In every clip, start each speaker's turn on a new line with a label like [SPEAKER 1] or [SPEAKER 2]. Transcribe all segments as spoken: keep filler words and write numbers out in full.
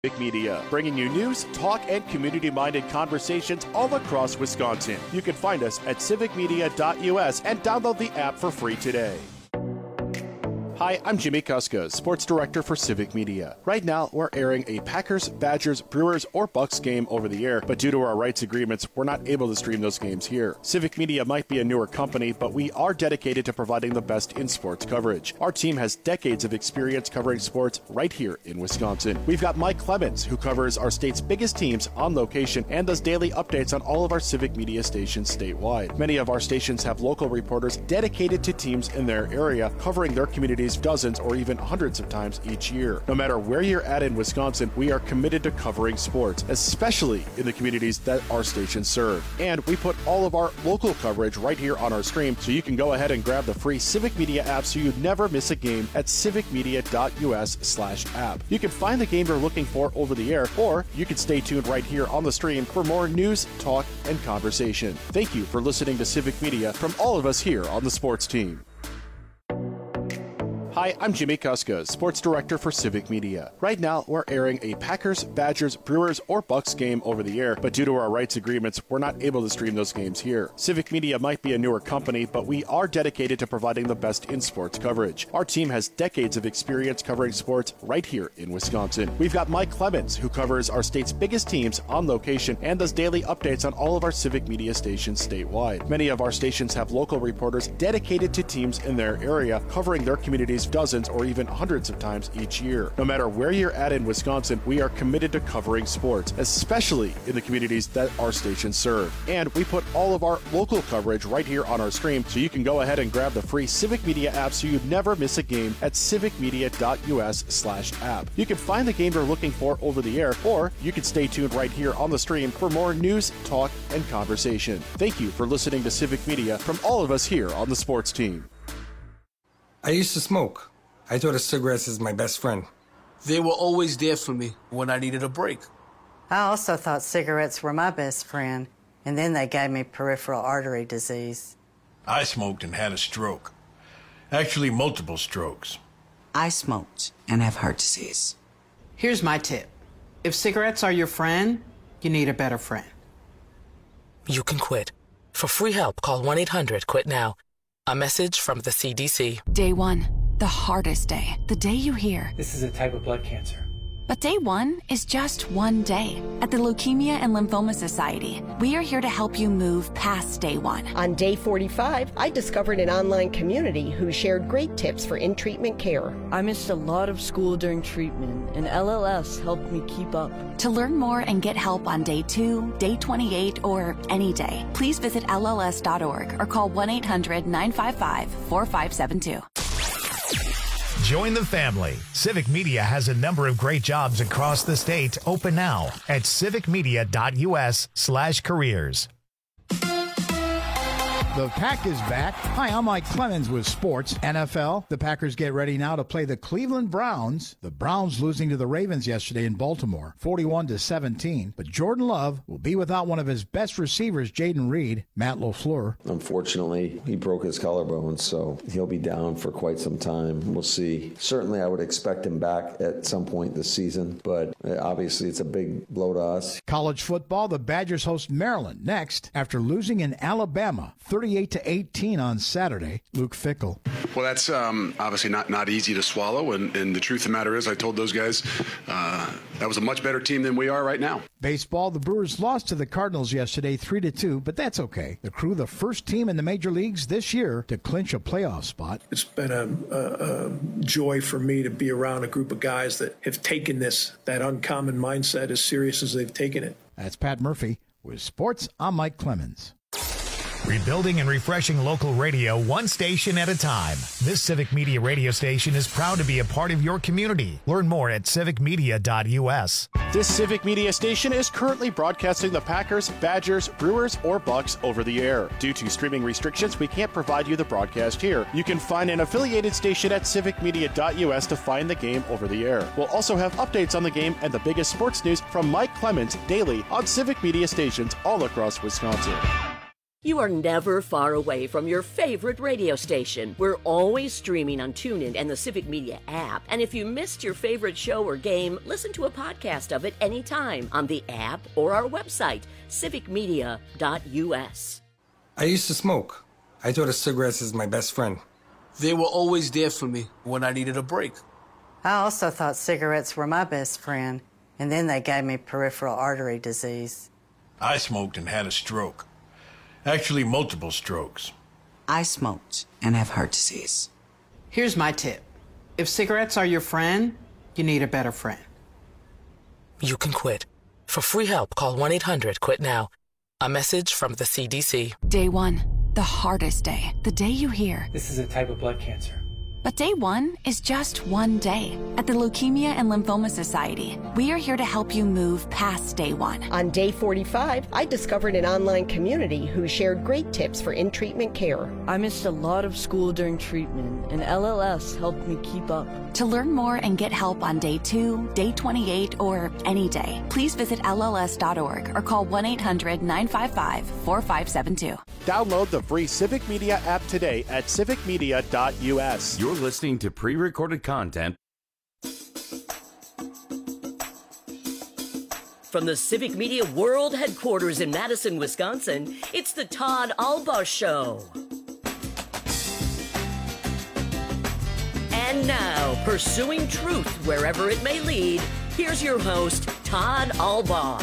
[SPEAKER 1] Civic Media, bringing you news, talk, and community-minded conversations all across Wisconsin. You can find us at civic media dot U S and download the app for free today. Hi, I'm Jimmy Kuska, Sports Director for Civic Media. Right now, we're airing a Packers, Badgers, Brewers, or Bucks game over the air, but due to our rights agreements, we're not able to stream those games here. Civic Media might be a newer company, but we are dedicated to providing the best in sports coverage. Our team has decades of experience covering sports right here in Wisconsin. We've got Mike Clemens, who covers our state's biggest teams on location and does daily updates on all of our Civic Media stations statewide. Many of our stations have local reporters dedicated to teams in their area, covering their communities dozens or even hundreds of times each year. No matter where you're at in Wisconsin, we are committed to covering sports, especially in the communities that our stations serve. And we put all of our local coverage right here on our stream, so you can go ahead and grab the free Civic Media app so you never miss a game at civic media dot U S slash app. You can find the game you're looking for over the air, or you can stay tuned right here on the stream for more news, talk, and conversation. Thank you for listening to Civic Media from all of us here on the sports team. Hi, I'm Jimmy Kuska, Sports Director for Civic Media. Right now, we're airing a Packers, Badgers, Brewers, or Bucks game over the air, but due to our rights agreements, we're not able to stream those games here. Civic Media might be a newer company, but we are dedicated to providing the best in sports coverage. Our team has decades of experience covering sports right here in Wisconsin. We've got Mike Clemens, who covers our state's biggest teams on location and does daily updates on all of our Civic Media stations statewide. Many of our stations have local reporters dedicated to teams in their area, covering their communities dozens or even hundreds of times each year. No matter where you're at in Wisconsin, we are committed to covering sports, especially in the communities that our stations serve. And we put all of our local coverage right here on our stream, so you can go ahead and grab the free Civic Media app so you never miss a game at civic media dot U S slash app. You can find the game you're looking for over the air, or you can stay tuned right here on the stream for more news, talk, and conversation. Thank you for listening to Civic Media from all of us here on the sports team.
[SPEAKER 2] I used to smoke. I thought of cigarettes as my best friend.
[SPEAKER 3] They were always there for me when I needed a break.
[SPEAKER 4] I also thought cigarettes were my best friend, and then they gave me peripheral artery disease.
[SPEAKER 5] I smoked and had a stroke. Actually, multiple strokes.
[SPEAKER 6] I smoked and have heart disease.
[SPEAKER 7] Here's my tip. If cigarettes are your friend, you need a better friend.
[SPEAKER 8] You can quit. For free help, call one eight hundred quit now. A message from the C D C.
[SPEAKER 9] Day one, the hardest day. The day you hear,
[SPEAKER 10] this is a type of blood cancer.
[SPEAKER 9] But day one is just one day. At the Leukemia and Lymphoma Society, we are here to help you move past day one.
[SPEAKER 11] On day forty-five, I discovered an online community who shared great tips for in-treatment care.
[SPEAKER 12] I missed a lot of school during treatment, and L L S helped me keep up.
[SPEAKER 9] To learn more and get help on day two, day twenty-eight, or any day, please visit L L S dot org or call one eight hundred nine five five four five seven two.
[SPEAKER 13] Join the family. Civic Media has a number of great jobs across the state open now at civic media dot U S slash careers.
[SPEAKER 14] The Pack is back. Hi, I'm Mike Clemens with Sports. N F L, the Packers get ready now to play the Cleveland Browns. The Browns losing to the Ravens yesterday in Baltimore, forty-one to seventeen. But Jordan Love will be without one of his best receivers, Jaden Reed. Matt LaFleur.
[SPEAKER 15] Unfortunately, he broke his collarbone, so he'll be down for quite some time. We'll see. Certainly, I would expect him back at some point this season, but obviously it's a big blow to us.
[SPEAKER 14] College football, the Badgers host Maryland next after losing in Alabama, thirty-eight to eighteen on Saturday. Luke Fickell.
[SPEAKER 16] Well, that's um, obviously not, not easy to swallow, and, and the truth of the matter is I told those guys uh, that was a much better team than we are right now.
[SPEAKER 14] Baseball, the Brewers lost to the Cardinals yesterday three to two, but that's okay. The Crew, the first team in the major leagues this year to clinch a playoff spot.
[SPEAKER 17] It's been a, a, a joy for me to be around a group of guys that have taken this, that uncommon mindset, as serious as they've taken it.
[SPEAKER 14] That's Pat Murphy with Sports. I'm Mike Clemens.
[SPEAKER 13] Rebuilding and refreshing local radio one station at a time. This Civic Media radio station is proud to be a part of your community. Learn more at civic media dot U S.
[SPEAKER 1] This Civic Media station is currently broadcasting the Packers, Badgers, Brewers, or Bucks over the air. Due to streaming restrictions, we can't provide you the broadcast here. You can find an affiliated station at civic media dot U S to find the game over the air. We'll also have updates on the game and the biggest sports news from Mike Clemens daily on Civic Media stations all across Wisconsin.
[SPEAKER 10] You are never far away from your favorite radio station. We're always streaming on TuneIn and the Civic Media app. And if you missed your favorite show or game, listen to a podcast of it anytime on the app or our website, civic media dot u s.
[SPEAKER 2] I used to smoke. I thought of cigarettes as my best friend.
[SPEAKER 3] They were always there for me when I needed a break.
[SPEAKER 4] I also thought cigarettes were my best friend, and then they gave me peripheral artery disease.
[SPEAKER 5] I smoked and had a stroke. Actually, multiple strokes.
[SPEAKER 6] I smoked and have heart disease.
[SPEAKER 7] Here's my tip. If cigarettes are your friend, you need a better friend.
[SPEAKER 8] You can quit. For free help, call one eight hundred quit now. A message from the C D C.
[SPEAKER 9] Day one, the hardest day. The day you hear,
[SPEAKER 18] this is a type of blood cancer.
[SPEAKER 9] But day one is just one day. At the Leukemia and Lymphoma Society, we are here to help you move past day one.
[SPEAKER 11] On day forty-five, I discovered an online community who shared great tips for in-treatment care.
[SPEAKER 12] I missed a lot of school during treatment, and L L S helped me keep up.
[SPEAKER 9] To learn more and get help on day two, day twenty-eight, or any day, please visit L L S dot org or call one eight hundred nine five five four five seven two.
[SPEAKER 1] Download the free Civic Media app today at civic media dot u s.
[SPEAKER 19] You're listening to pre-recorded content.
[SPEAKER 10] From the Civic Media World Headquarters in Madison, Wisconsin, it's the Todd Alba Show. And now, pursuing truth wherever it may lead, here's your host, Todd Alba.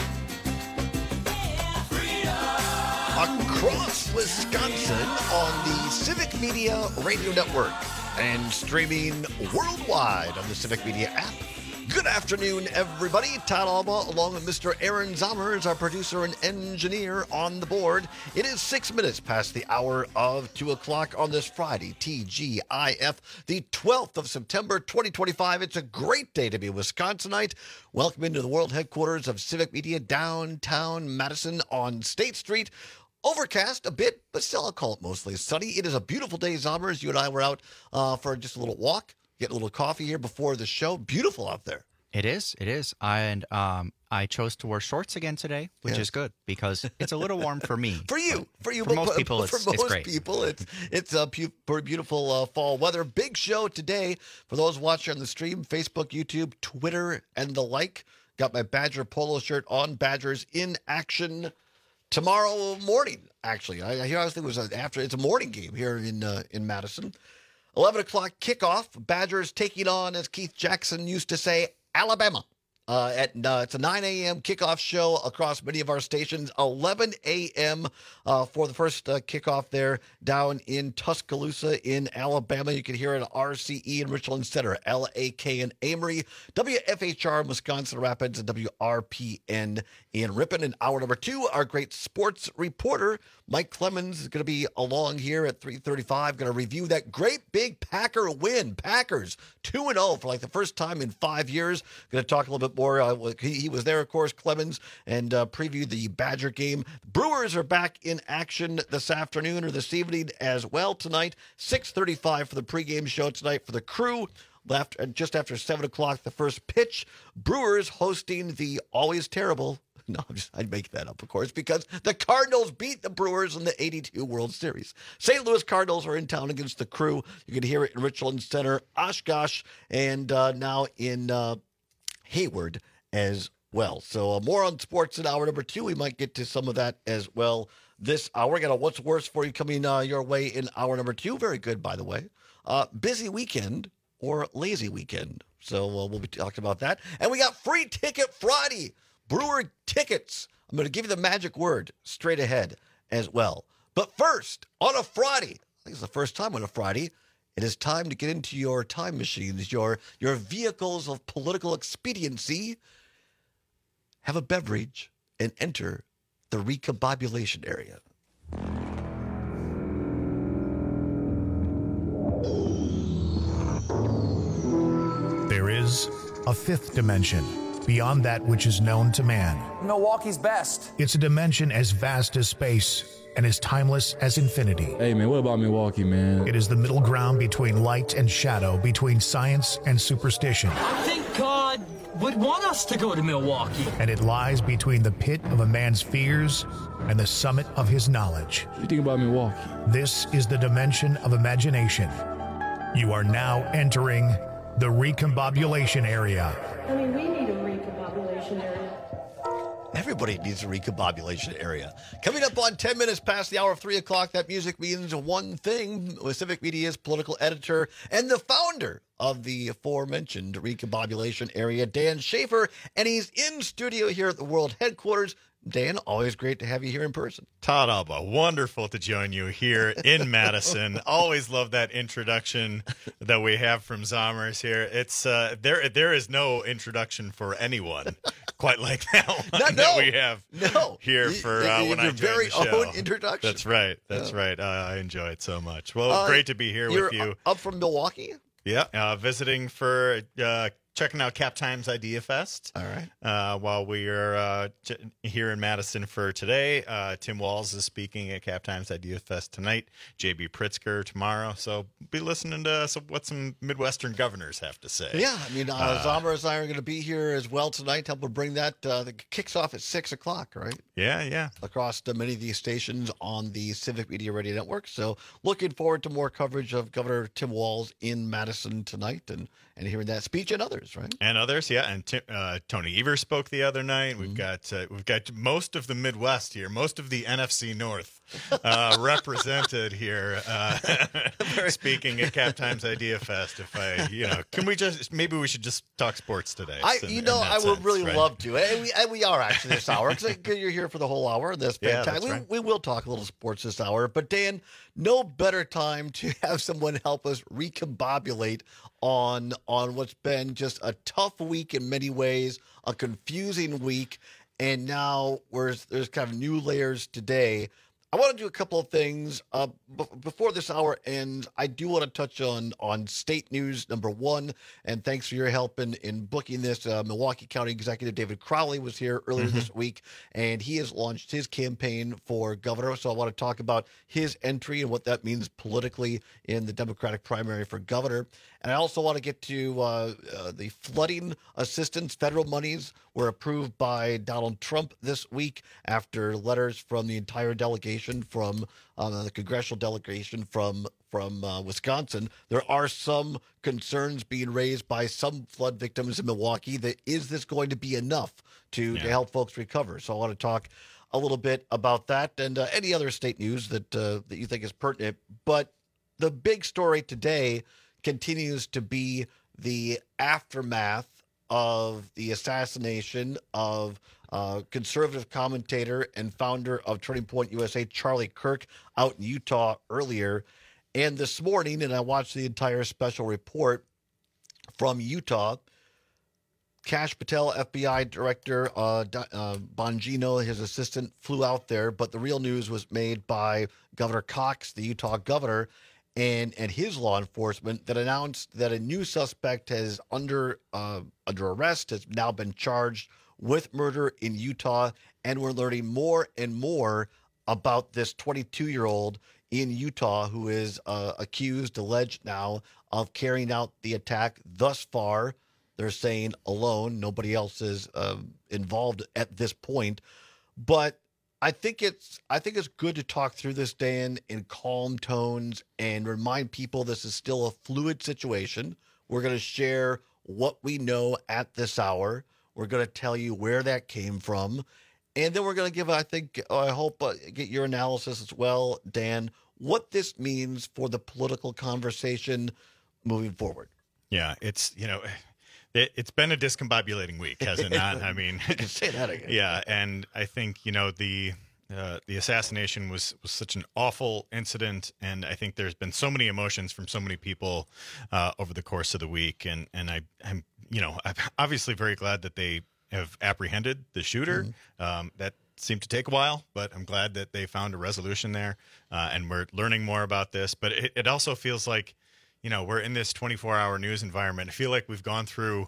[SPEAKER 20] Across Wisconsin on the Civic Media Radio Network and streaming worldwide on the Civic Media app. Good afternoon, everybody. Todd Alba, along with Mister Aaron Zommers, our producer and engineer on the board. It is six minutes past the hour of two o'clock on this Friday, T G I F, the twelfth of September, twenty twenty-five. It's a great day to be a Wisconsinite. Welcome into the world headquarters of Civic Media, downtown Madison on State Street. Overcast a bit, but still I'll call it mostly sunny. It is a beautiful day, Zommers. You and I were out uh, for just a little walk, get a little coffee here before the show. Beautiful out there.
[SPEAKER 21] It is. It is. And um, I chose to wear shorts again today, which
[SPEAKER 20] Yeah.
[SPEAKER 21] is good because it's a little warm for me.
[SPEAKER 20] For you, for you,
[SPEAKER 21] For most people, it's,
[SPEAKER 20] for
[SPEAKER 21] it's
[SPEAKER 20] most
[SPEAKER 21] great.
[SPEAKER 20] people, it's it's a pu- pretty beautiful uh, fall weather. Big show today for those watching on the stream, Facebook, YouTube, Twitter, and the like. Got my Badger polo shirt on. Badgers in action tomorrow morning. Actually, I, I hear I think it was a, after. It's a morning game here in uh, in Madison. Eleven o'clock kickoff. Badgers taking on, as Keith Jackson used to say, Alabama. Uh, at uh, it's a nine a.m. kickoff show across many of our stations. eleven a.m. Uh, for the first uh, kickoff there down in Tuscaloosa in Alabama. You can hear it at R C E in Richland Center, L A K in Amory, W F H R in Wisconsin Rapids, and W R P N in Ripon. In hour number two, our great sports reporter Mike Clemens is going to be along here at three thirty-five. Going to review that great big Packer win. Packers two and oh for like the first time in five years. Going to talk a little bit more. Uh, he, he was there, of course, Clemens, and uh, preview the Badger game. Brewers are back in action this afternoon or this evening as well tonight. six thirty-five for the pregame show tonight for the Crew. Left just after seven o'clock, the first pitch. Brewers hosting the always terrible. No, I'm just, I'd make that up, of course, because the Cardinals beat the Brewers in the eighty-two World Series. Saint Louis Cardinals are in town against the Crew. You can hear it in Richland Center, Oshkosh, and uh, now in uh, Hayward as well. So uh, more on sports in hour number two. We might get to some of that as well this hour. We got a What's Worse for you coming uh, your way in hour number two. Very good, by the way. Uh, busy weekend or lazy weekend. So uh, we'll be talking about that. And we got Free Ticket Friday. Brewer tickets. I'm going to give you the magic word straight ahead as well. But first, on a Friday, I think it's the first time on a Friday, it is time to get into your time machines, your, your vehicles of political expediency. Have a beverage and enter the recombobulation area.
[SPEAKER 13] There is a fifth dimension beyond that which is known to man.
[SPEAKER 18] Milwaukee's best.
[SPEAKER 13] It's a dimension as vast as space and as timeless as infinity.
[SPEAKER 18] Hey, man, what about Milwaukee, man?
[SPEAKER 13] It is the middle ground between light and shadow, between science and superstition.
[SPEAKER 22] I think God would want us to go to Milwaukee.
[SPEAKER 13] And it lies between the pit of a man's fears and the summit of his knowledge.
[SPEAKER 18] What do you think about Milwaukee?
[SPEAKER 13] This is the dimension of imagination. You are now entering the recombobulation area.
[SPEAKER 23] I mean, we need a recombobulation area.
[SPEAKER 20] Everybody needs a recombobulation area. Coming up on ten minutes past the hour of three o'clock, that music means one thing. With Civic Media's political editor and the founder of the aforementioned recombobulation area, Dan Schaefer, and he's in studio here at the world headquarters. Dan, always great to have you here in person.
[SPEAKER 24] Todd Alba, wonderful to join you here in Madison. Always love that introduction that we have from Zommers here. It's uh, there. There is no introduction for anyone quite like that one
[SPEAKER 20] no,
[SPEAKER 24] that
[SPEAKER 20] no,
[SPEAKER 24] we have
[SPEAKER 20] no.
[SPEAKER 24] here for uh,
[SPEAKER 20] you,
[SPEAKER 24] when I
[SPEAKER 20] your
[SPEAKER 24] joined
[SPEAKER 20] very
[SPEAKER 24] the show.
[SPEAKER 20] own introduction.
[SPEAKER 24] That's right. That's
[SPEAKER 20] yeah.
[SPEAKER 24] right. Uh, I enjoy it so much. Well,
[SPEAKER 20] uh,
[SPEAKER 24] great to be here
[SPEAKER 20] you're
[SPEAKER 24] with you.
[SPEAKER 20] Up from Milwaukee.
[SPEAKER 24] Yeah, uh, visiting for. Uh, Checking out Cap Times Idea Fest.
[SPEAKER 20] All right.
[SPEAKER 24] Uh, while we are uh, j- here in Madison for today, uh, Tim Walz is speaking at Cap Times Idea Fest tonight. J B Pritzker tomorrow. So be listening to some, what some Midwestern governors have to say.
[SPEAKER 20] Yeah, I mean, uh,
[SPEAKER 24] uh,
[SPEAKER 20] Zommers and I are going to be here as well tonight to help bring that. Uh, the kicks off at six o'clock, right?
[SPEAKER 24] Yeah, yeah.
[SPEAKER 20] Across the, many of these stations on the Civic Media Radio Network. So looking forward to more coverage of Governor Tim Walz in Madison tonight and, and hearing that speech and others, right?
[SPEAKER 24] And others, yeah. And Tim, uh, Tony Evers spoke the other night. We've mm-hmm. got uh, we've got most of the Midwest here, most of the N F C North uh, represented here, uh, speaking at Cap Times Idea Fest. If I, you know, can we just maybe we should just talk sports today?
[SPEAKER 20] I,
[SPEAKER 24] in,
[SPEAKER 20] you know, I would
[SPEAKER 24] sense,
[SPEAKER 20] really
[SPEAKER 24] right?
[SPEAKER 20] love to, and we and we are actually this hour because you're here for the whole hour. That's
[SPEAKER 24] Yeah,
[SPEAKER 20] fantastic.
[SPEAKER 24] that's
[SPEAKER 20] we,
[SPEAKER 24] right.
[SPEAKER 20] we will talk a little sports this hour, but Dan, no better time to have someone help us recombobulate on on what's been just a tough week in many ways, a confusing week, and now we're, there's kind of new layers today. I want to do a couple of things. Uh, b- before this hour ends, I do want to touch on on state news, number one, and thanks for your help in, in booking this. Uh, Milwaukee County Executive David Crowley was here earlier
[SPEAKER 24] Mm-hmm.
[SPEAKER 20] this week, and he has launched his campaign for governor. So I want to talk about his entry and what that means politically in the Democratic primary for governor. And I also want to get to uh, uh, the flooding assistance. Federal monies were approved by Donald Trump this week after letters from the entire delegation from uh, the congressional delegation from from uh, Wisconsin. There are some concerns being raised by some flood victims in Milwaukee that is this going to be enough to,
[SPEAKER 24] Yeah.
[SPEAKER 20] to help folks recover? So I want to talk a little bit about that and uh, any other state news that uh, that you think is pertinent. But the big story today continues to be the aftermath of the assassination of uh, conservative commentator and founder of Turning Point U S A, Charlie Kirk, out in Utah earlier. And this morning, and I watched the entire special report from Utah, Kash Patel, F B I director, uh, uh, Bongino, his assistant, flew out there. But the real news was made by Governor Cox, the Utah governor, and and his law enforcement that announced that a new suspect has under uh, under arrest, has now been charged with murder in Utah, and we're learning more and more about this twenty-two-year-old in Utah who is uh, accused, alleged now, of carrying out the attack. Thus far, they're saying alone, nobody else is uh, involved at this point, but I think it's I think it's good to talk through this, Dan, in calm tones and remind people this is still a fluid situation. We're going to share what we know at this hour. We're going to tell you where that came from. And then we're going to give, I think, I hope, uh, get your analysis as well, Dan, what this means for the political conversation moving forward.
[SPEAKER 24] Yeah, it's, you know, it, it's been a discombobulating week, has it not? I mean,
[SPEAKER 20] you can say that again.
[SPEAKER 24] Yeah, and I think, you know, the uh, the assassination was, was such an awful incident, and I think there's been so many emotions from so many people uh, over the course of the week, and, and I, I'm, you know, I'm obviously very glad that they have apprehended the shooter. Mm-hmm. Um, that seemed to take a while, but I'm glad that they found a resolution there, uh, and we're learning more about this. But it, it also feels like, you know, we're in this twenty-four hour news environment. I feel like we've gone through,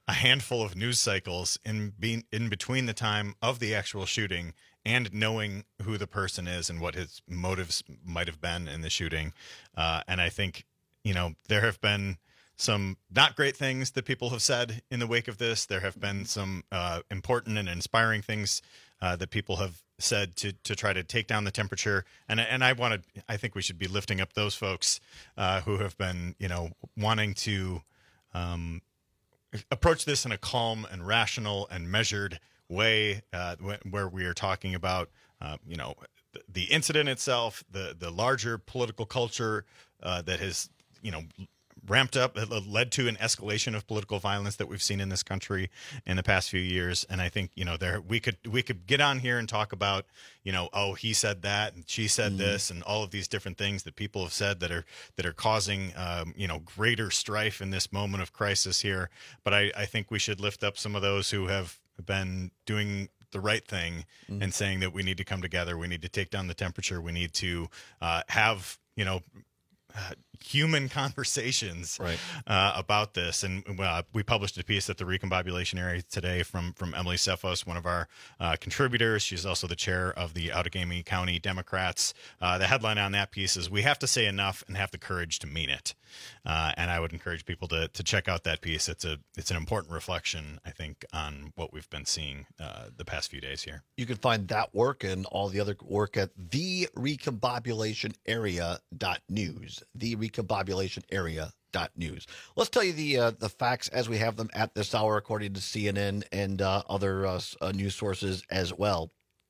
[SPEAKER 24] a handful of news cycles in being in between the time of the actual shooting and knowing who the person is and what his motives might have been in the shooting. Uh, and I think, you know, there have been some not great things that people have said in the wake of this. There have been some uh, important and inspiring things uh, that people have said to to try to take down the temperature. And and I wanted, I think we should be lifting up those folks uh, who have been, you know, wanting to um, approach this in a calm and rational and measured way, uh, where we are talking about, uh, you know, the, the incident itself, the the larger political culture uh, that has, you know, ramped up, led to an escalation of political violence that we've seen in this country in the past few years. And I think, you know, there we could we could get on here and talk about, you know, oh, he said that and she said mm. this and all of these different things that people have said that are that are causing, um, you know, greater strife in this moment of crisis here. But I, I think we should lift up some of those who have been doing the right thing mm. and saying that we need to come together. We need to take down the temperature. We need to uh, have, you know, Uh, human conversations
[SPEAKER 20] right.
[SPEAKER 24] uh, about this. And uh, we published a piece at the Recombobulation Area today from from Emily Cephos, one of our uh, contributors. She's also the chair of the Outagamie County Democrats. Uh, the headline on that piece is "We have to say enough and have the courage to mean it." Uh, and I would encourage people to to check out that piece. It's a it's an important reflection, I think, on what we've been seeing uh, the past few days here.
[SPEAKER 20] You can find that work and all the other work at the recombobulation area dot news. the recombobulation area dot news. Let's tell you the uh, the facts as we have them at this hour, according to C N N and uh, other uh, uh, news sources as well.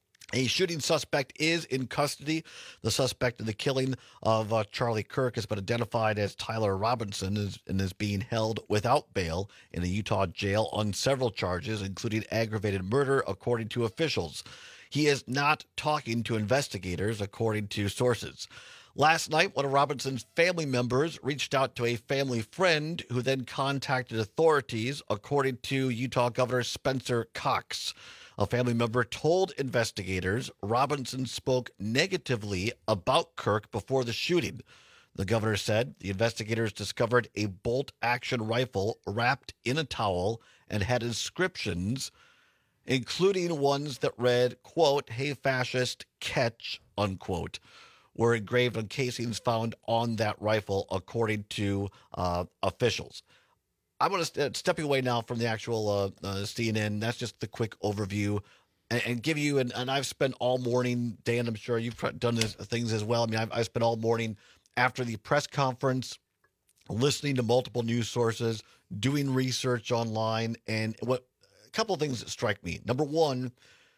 [SPEAKER 20] A shooting suspect is in custody. The suspect in the killing of uh, Charlie Kirk has been identified as Tyler Robinson is, and is being held without bail in a Utah jail on several charges, including aggravated murder, according to officials. He is not talking to investigators, according to sources. Last night, one of Robinson's family members reached out to a family friend who then contacted authorities, according to Utah Governor Spencer Cox. A family member told investigators Robinson spoke negatively about Kirk before the shooting. The governor said the investigators discovered a bolt-action rifle wrapped in a towel and had inscriptions, including ones that read, quote, "Hey, fascist, catch," unquote, were engraved on casings found on that rifle, according to uh, officials. I'm going to st- stepping away now from the actual uh, uh, C N N. That's just the quick overview, and, and give you. And, and I've spent all morning, Dan. I'm sure you've done this, things as well. I mean, I've, I've spent all morning after the press conference, listening to multiple news sources, doing research online, and what a couple of things that strike me. Number one,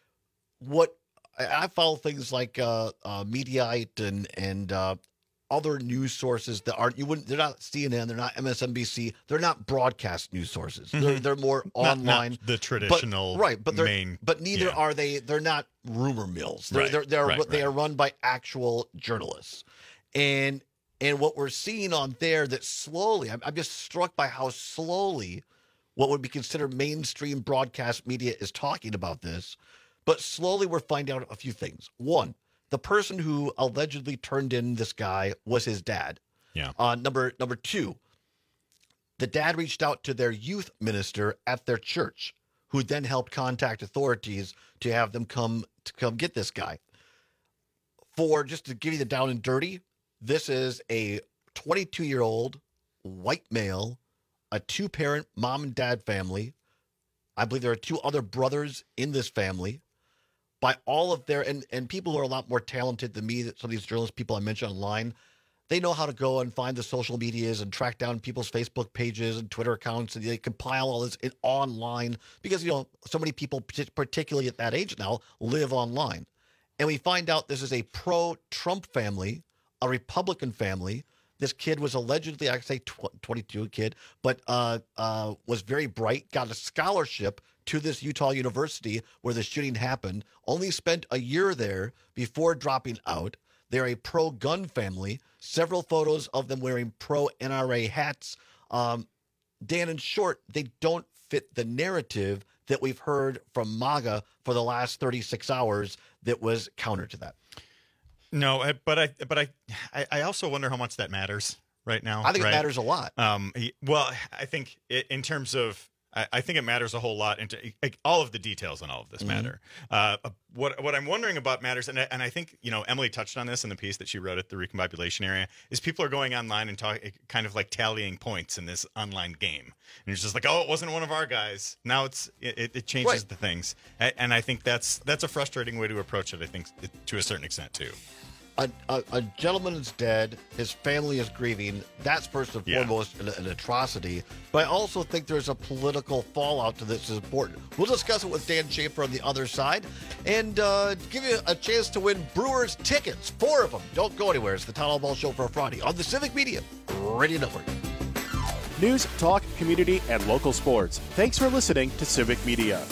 [SPEAKER 20] what I, I follow things like uh, uh, Mediaite and and. Uh, other news sources that aren't, you wouldn't, they're not C N N, they're not M S N B C, they're not broadcast news sources. Mm-hmm. They're they're more
[SPEAKER 24] not,
[SPEAKER 20] online.
[SPEAKER 24] Not the traditional,
[SPEAKER 20] but, right? But they're
[SPEAKER 24] main,
[SPEAKER 20] but neither
[SPEAKER 24] yeah.
[SPEAKER 20] are they. They're not rumor mills. They're
[SPEAKER 24] right,
[SPEAKER 20] they're, they're
[SPEAKER 24] right,
[SPEAKER 20] they
[SPEAKER 24] right.
[SPEAKER 20] are run by actual journalists, and and what we're seeing on there that slowly, I'm, I'm just struck by how slowly what would be considered mainstream broadcast media is talking about this, but slowly we're finding out a few things. One, the person who allegedly turned in this guy was his dad.
[SPEAKER 24] Yeah.
[SPEAKER 20] Uh, number number two, the dad reached out to their youth minister at their church, who then helped contact authorities to have them come to come get this guy. For just to give you the down and dirty, this is a twenty-two-year-old white male, a two-parent mom and dad family. I believe there are two other brothers in this family. By all of their, and, and people who are a lot more talented than me, that some of these journalists, people I mentioned online, they know how to go and find the social medias and track down people's Facebook pages and Twitter accounts, and they compile all this in online because, you know, so many people, particularly at that age now, live online. And we find out this is a pro-Trump family, a Republican family. This kid was allegedly, I say twenty-two kid, but uh, uh, was very bright, got a scholarship to this Utah University where the shooting happened, only spent a year there before dropping out. They're a pro-gun family, several photos of them wearing pro-N R A hats. Um, Dan, in short, they don't fit the narrative that we've heard from MAGA for the last thirty-six hours that was counter to that.
[SPEAKER 24] No, but I but I I also wonder how much that matters right now.
[SPEAKER 20] I think
[SPEAKER 24] right?
[SPEAKER 20] it matters a lot.
[SPEAKER 24] Um, well, I think in terms of I, I think it matters a whole lot. Into like, all of the details on all of this mm-hmm. matter. Uh, what what I'm wondering about matters, and I, and I think you know Emily touched on this in the piece that she wrote at the recombobulation area. Is people are going online and talk, kind of like tallying points in this online game, and it's just like, oh, it wasn't one of our guys. Now it's it, it changes right. the things, and I think that's that's a frustrating way to approach it. I think to a certain extent too.
[SPEAKER 20] A, a, a gentleman is dead. His family is grieving. That's first and
[SPEAKER 24] Yeah.
[SPEAKER 20] foremost an, an atrocity. But I also think there's a political fallout to this is important. We'll discuss it with Dan Schaefer on the other side and uh, give you a chance to win Brewers tickets. Four of them. Don't go anywhere. It's the Town Hall Ball Show for Friday on the Civic Media Radio Network.
[SPEAKER 1] News, talk, community, and local sports. Thanks for listening to Civic Media.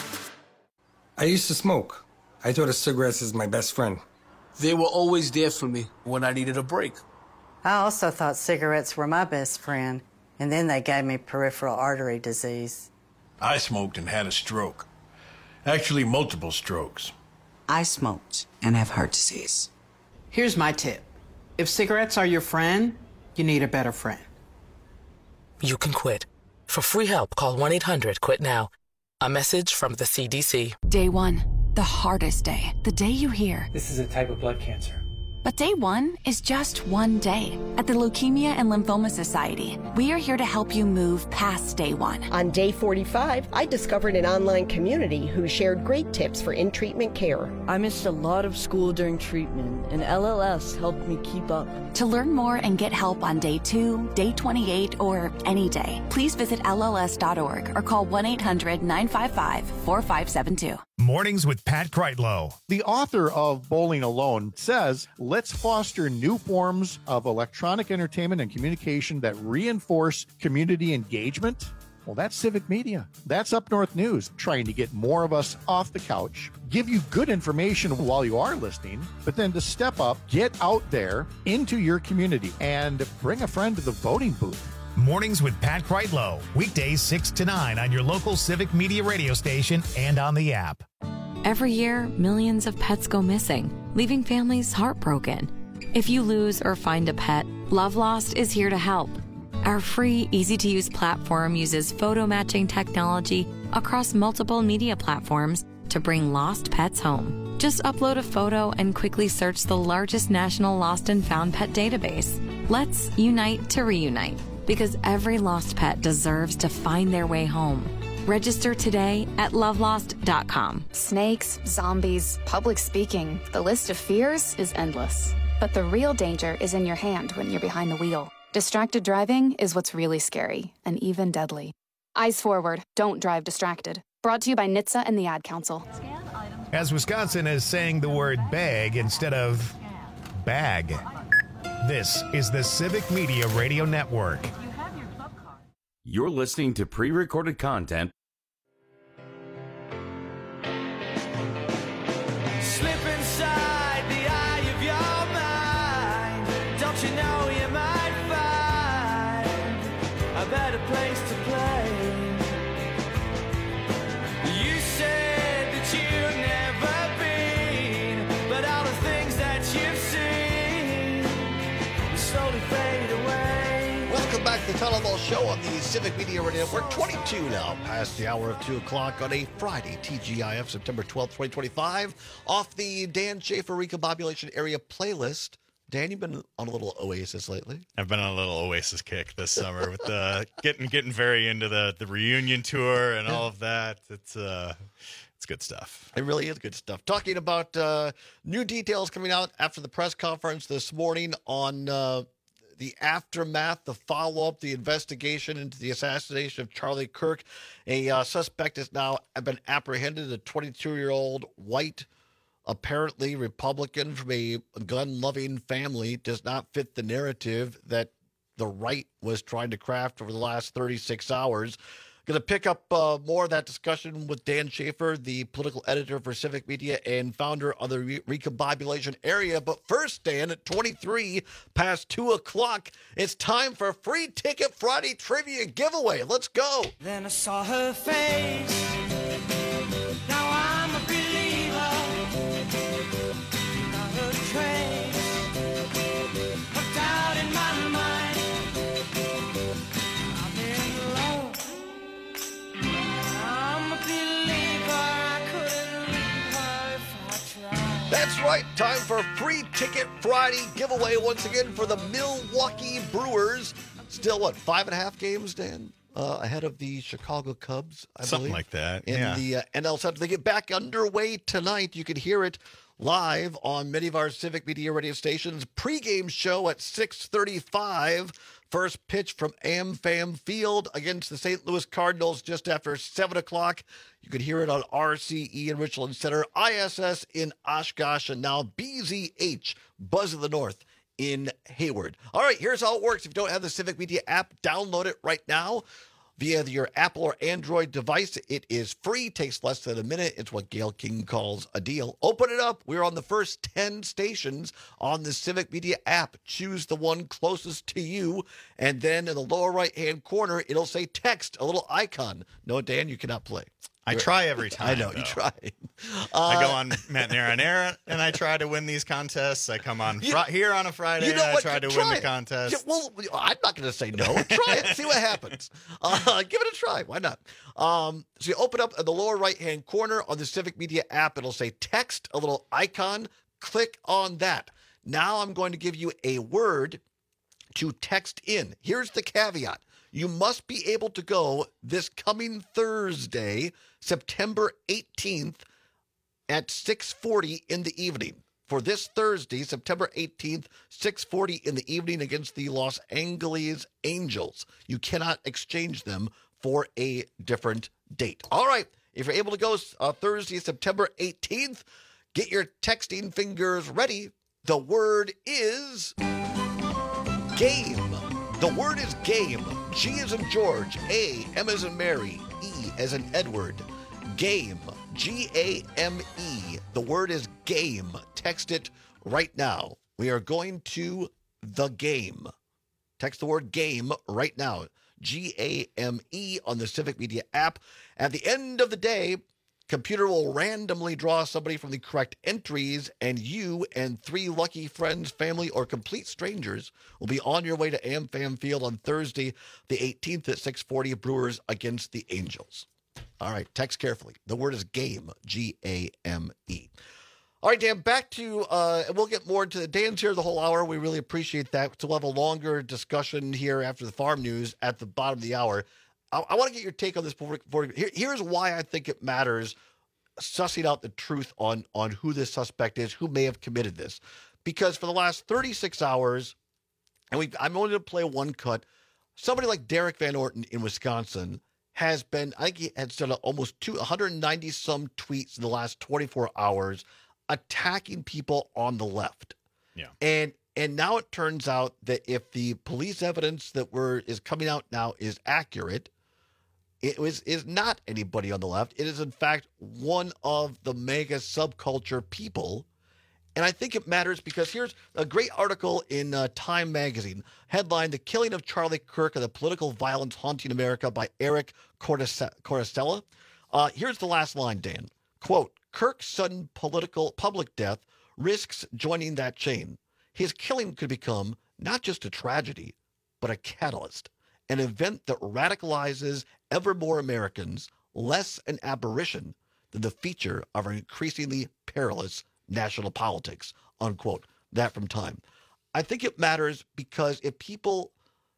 [SPEAKER 2] I used to smoke. I thought of cigarettes as my best friend.
[SPEAKER 3] They were always there for me when I needed a break.
[SPEAKER 4] I also thought cigarettes were my best friend, and then they gave me peripheral artery disease.
[SPEAKER 5] I smoked and had a stroke. Actually, multiple strokes.
[SPEAKER 6] I smoked and have heart disease.
[SPEAKER 7] Here's my tip. If cigarettes are your friend, you need a better friend.
[SPEAKER 8] You can quit. For free help, call one eight hundred quit now. A message from the C D C.
[SPEAKER 9] Day one, the hardest day. The day you hear.
[SPEAKER 14] This is a type of blood cancer.
[SPEAKER 9] But day one is just one day. At the Leukemia and Lymphoma Society, we are here to help you move past day one.
[SPEAKER 11] On day forty-five, I discovered an online community who shared great tips for in-treatment care.
[SPEAKER 12] I missed a lot of school during treatment, and L L S helped me keep up.
[SPEAKER 9] To learn more and get help on day two, day twenty-eight, or any day, please visit L L S dot org or call one eight hundred nine five five four five seven two.
[SPEAKER 13] Mornings with Pat Kreitlow.
[SPEAKER 15] The author of Bowling Alone says, let's foster new forms of electronic entertainment and communication that reinforce community engagement. Well, that's Civic Media. That's Up North News, trying to get more of us off the couch, give you good information while you are listening, but then to step up, get out there into your community and bring a friend to the voting booth.
[SPEAKER 13] Mornings with Pat Kreitlow. Weekdays six to nine on your local Civic Media radio station and on the app.
[SPEAKER 16] Every year, millions of pets go missing, leaving families heartbroken. If you lose or find a pet, Love Lost is here to help. Our free, easy-to-use platform uses photo matching technology across multiple media platforms to bring lost pets home. Just upload a photo and quickly search the largest national lost and found pet database. Let's unite to reunite, because every lost pet deserves to find their way home. Register today at love lost dot com.
[SPEAKER 17] Snakes, zombies, public speaking. The list of fears is endless. But the real danger is in your hand when you're behind the wheel. Distracted driving is what's really scary and even deadly. Eyes forward. Don't drive distracted. Brought to you by N H T S A and the Ad Council.
[SPEAKER 13] As Wisconsin is saying the word bag instead of bag. This is the Civic Media Radio Network.
[SPEAKER 19] You're listening to pre-recorded content.
[SPEAKER 25] Slip inside the eye of your mind. Don't you know you might find a better place to play? You said that you've never been, but all the things that you've seen slowly fade away.
[SPEAKER 20] Welcome back to the Town Hall Ball Show on the Civic Media Radio Network. twenty-two now, past the hour of two o'clock on a Friday, T G I F, September twelfth, twenty twenty-five. Off the Dan Schaefer Recombobulation Area playlist. Dan, you've been on a little Oasis lately.
[SPEAKER 24] I've been on a little Oasis kick this summer with the getting getting very into the, the reunion tour and all of that. It's uh, it's good stuff.
[SPEAKER 20] It really is good stuff. Talking about uh, new details coming out after the press conference this morning on uh, the aftermath, the follow-up, the investigation into the assassination of Charlie Kirk. A uh, suspect has now been apprehended, a twenty-two-year-old white, apparently Republican from a gun-loving family. Does not fit the narrative that the right was trying to craft over the last thirty-six hours. Going to pick up uh, more of that discussion with Dan Schaefer, the political editor for Civic Media and founder of the Re- Recombobulation Area. But first, Dan, at twenty-three past two o'clock, it's time for Free Ticket Friday Trivia Giveaway. Let's go.
[SPEAKER 25] Then I saw her face. Now I'm a believer. Not a trace of doubt in my mind. I'm in love.
[SPEAKER 20] That's right. Time for Free Ticket Friday giveaway once again for the Milwaukee Brewers. Still, what, five and a half games, Dan? Uh, ahead of the Chicago Cubs, I
[SPEAKER 24] Something
[SPEAKER 20] believe.
[SPEAKER 24] like that,
[SPEAKER 20] in
[SPEAKER 24] yeah.
[SPEAKER 20] the uh, N L Central. They get back underway tonight. You can hear it live on many of our Civic Media radio stations. Pre-game show at six thirty-five. First pitch from AmFam Field against the Saint Louis Cardinals just after seven o'clock. You can hear it on R C E in Richland Center, I S S in Oshkosh, and now B Z H, Buzz of the North, in Hayward. All right, here's how it works. If you don't have the Civic Media app, download it right now via your Apple or Android device. It is free, takes less than a minute. It's what Gail King calls a deal. Open it up. We're on the first ten stations on the Civic Media app. Choose the one closest to you, and then in the lower right-hand corner, it'll say text, a little icon. No, Dan, you cannot play.
[SPEAKER 24] I try every time.
[SPEAKER 20] I know,
[SPEAKER 24] though.
[SPEAKER 20] you try. Uh,
[SPEAKER 24] I go on Matt and Air, and I try to win these contests. I come on fr- here on a Friday,
[SPEAKER 20] You know
[SPEAKER 24] and I
[SPEAKER 20] what?
[SPEAKER 24] try to
[SPEAKER 20] Try
[SPEAKER 24] win the
[SPEAKER 20] it.
[SPEAKER 24] contest.
[SPEAKER 20] Yeah, well, I'm not going to say no. Try it. See what happens. Uh, give it a try. Why not? Um, so you open up in the lower right-hand corner on the Civic Media app. It'll say text, a little icon. Click on that. Now I'm going to give you a word to text in. Here's the caveat. You must be able to go this coming Thursday, September eighteenth at six forty in the evening. For this Thursday, September eighteenth, six forty in the evening against the Los Angeles Angels. You cannot exchange them for a different date. All right. If you're able to go uh, Thursday, September eighteenth, get your texting fingers ready. The word is game. The word is game. G as in George, A, M as in Mary, E as in Edward. Game. G A M E. The word is game. Text it right now. We are going to the game. Text the word game right now. G A M E on the Civic Media app. At the end of the day, computer will randomly draw somebody from the correct entries, and you and three lucky friends, family, or complete strangers will be on your way to AmFam Field on Thursday, the eighteenth at six forty, Brewers against the Angels. All right, text carefully. The word is game, G A M E. All right, Dan, back to, uh, and we'll get more into, Dan's here the whole hour. We really appreciate that. So we'll have a longer discussion here after the farm news at the bottom of the hour. I, I want to get your take on this before, before here, here's why I think it matters sussing out the truth on, on who this suspect is, who may have committed this. Because for the last thirty-six hours, and we I'm only going to play one cut, somebody like Derek Van Orton in Wisconsin has been, I think he had done almost two, one hundred ninety some tweets in the last twenty-four hours attacking people on the left.
[SPEAKER 24] Yeah.
[SPEAKER 20] And and now it turns out that if the police evidence that we're is coming out now is accurate, it was is not anybody on the left. It is in fact one of the mega subculture people. And I think it matters because here's a great article in uh, Time magazine, headline, "The Killing of Charlie Kirk and the Political Violence Haunting America" by Eric Cortesella. Uh, here's the last line, Dan. Quote, "Kirk's sudden political public death risks joining that chain. His killing could become not just a tragedy, but a catalyst, an event that radicalizes ever more Americans, less an aberration than the feature of our increasingly perilous national politics," unquote. That from Time. I think it matters because if people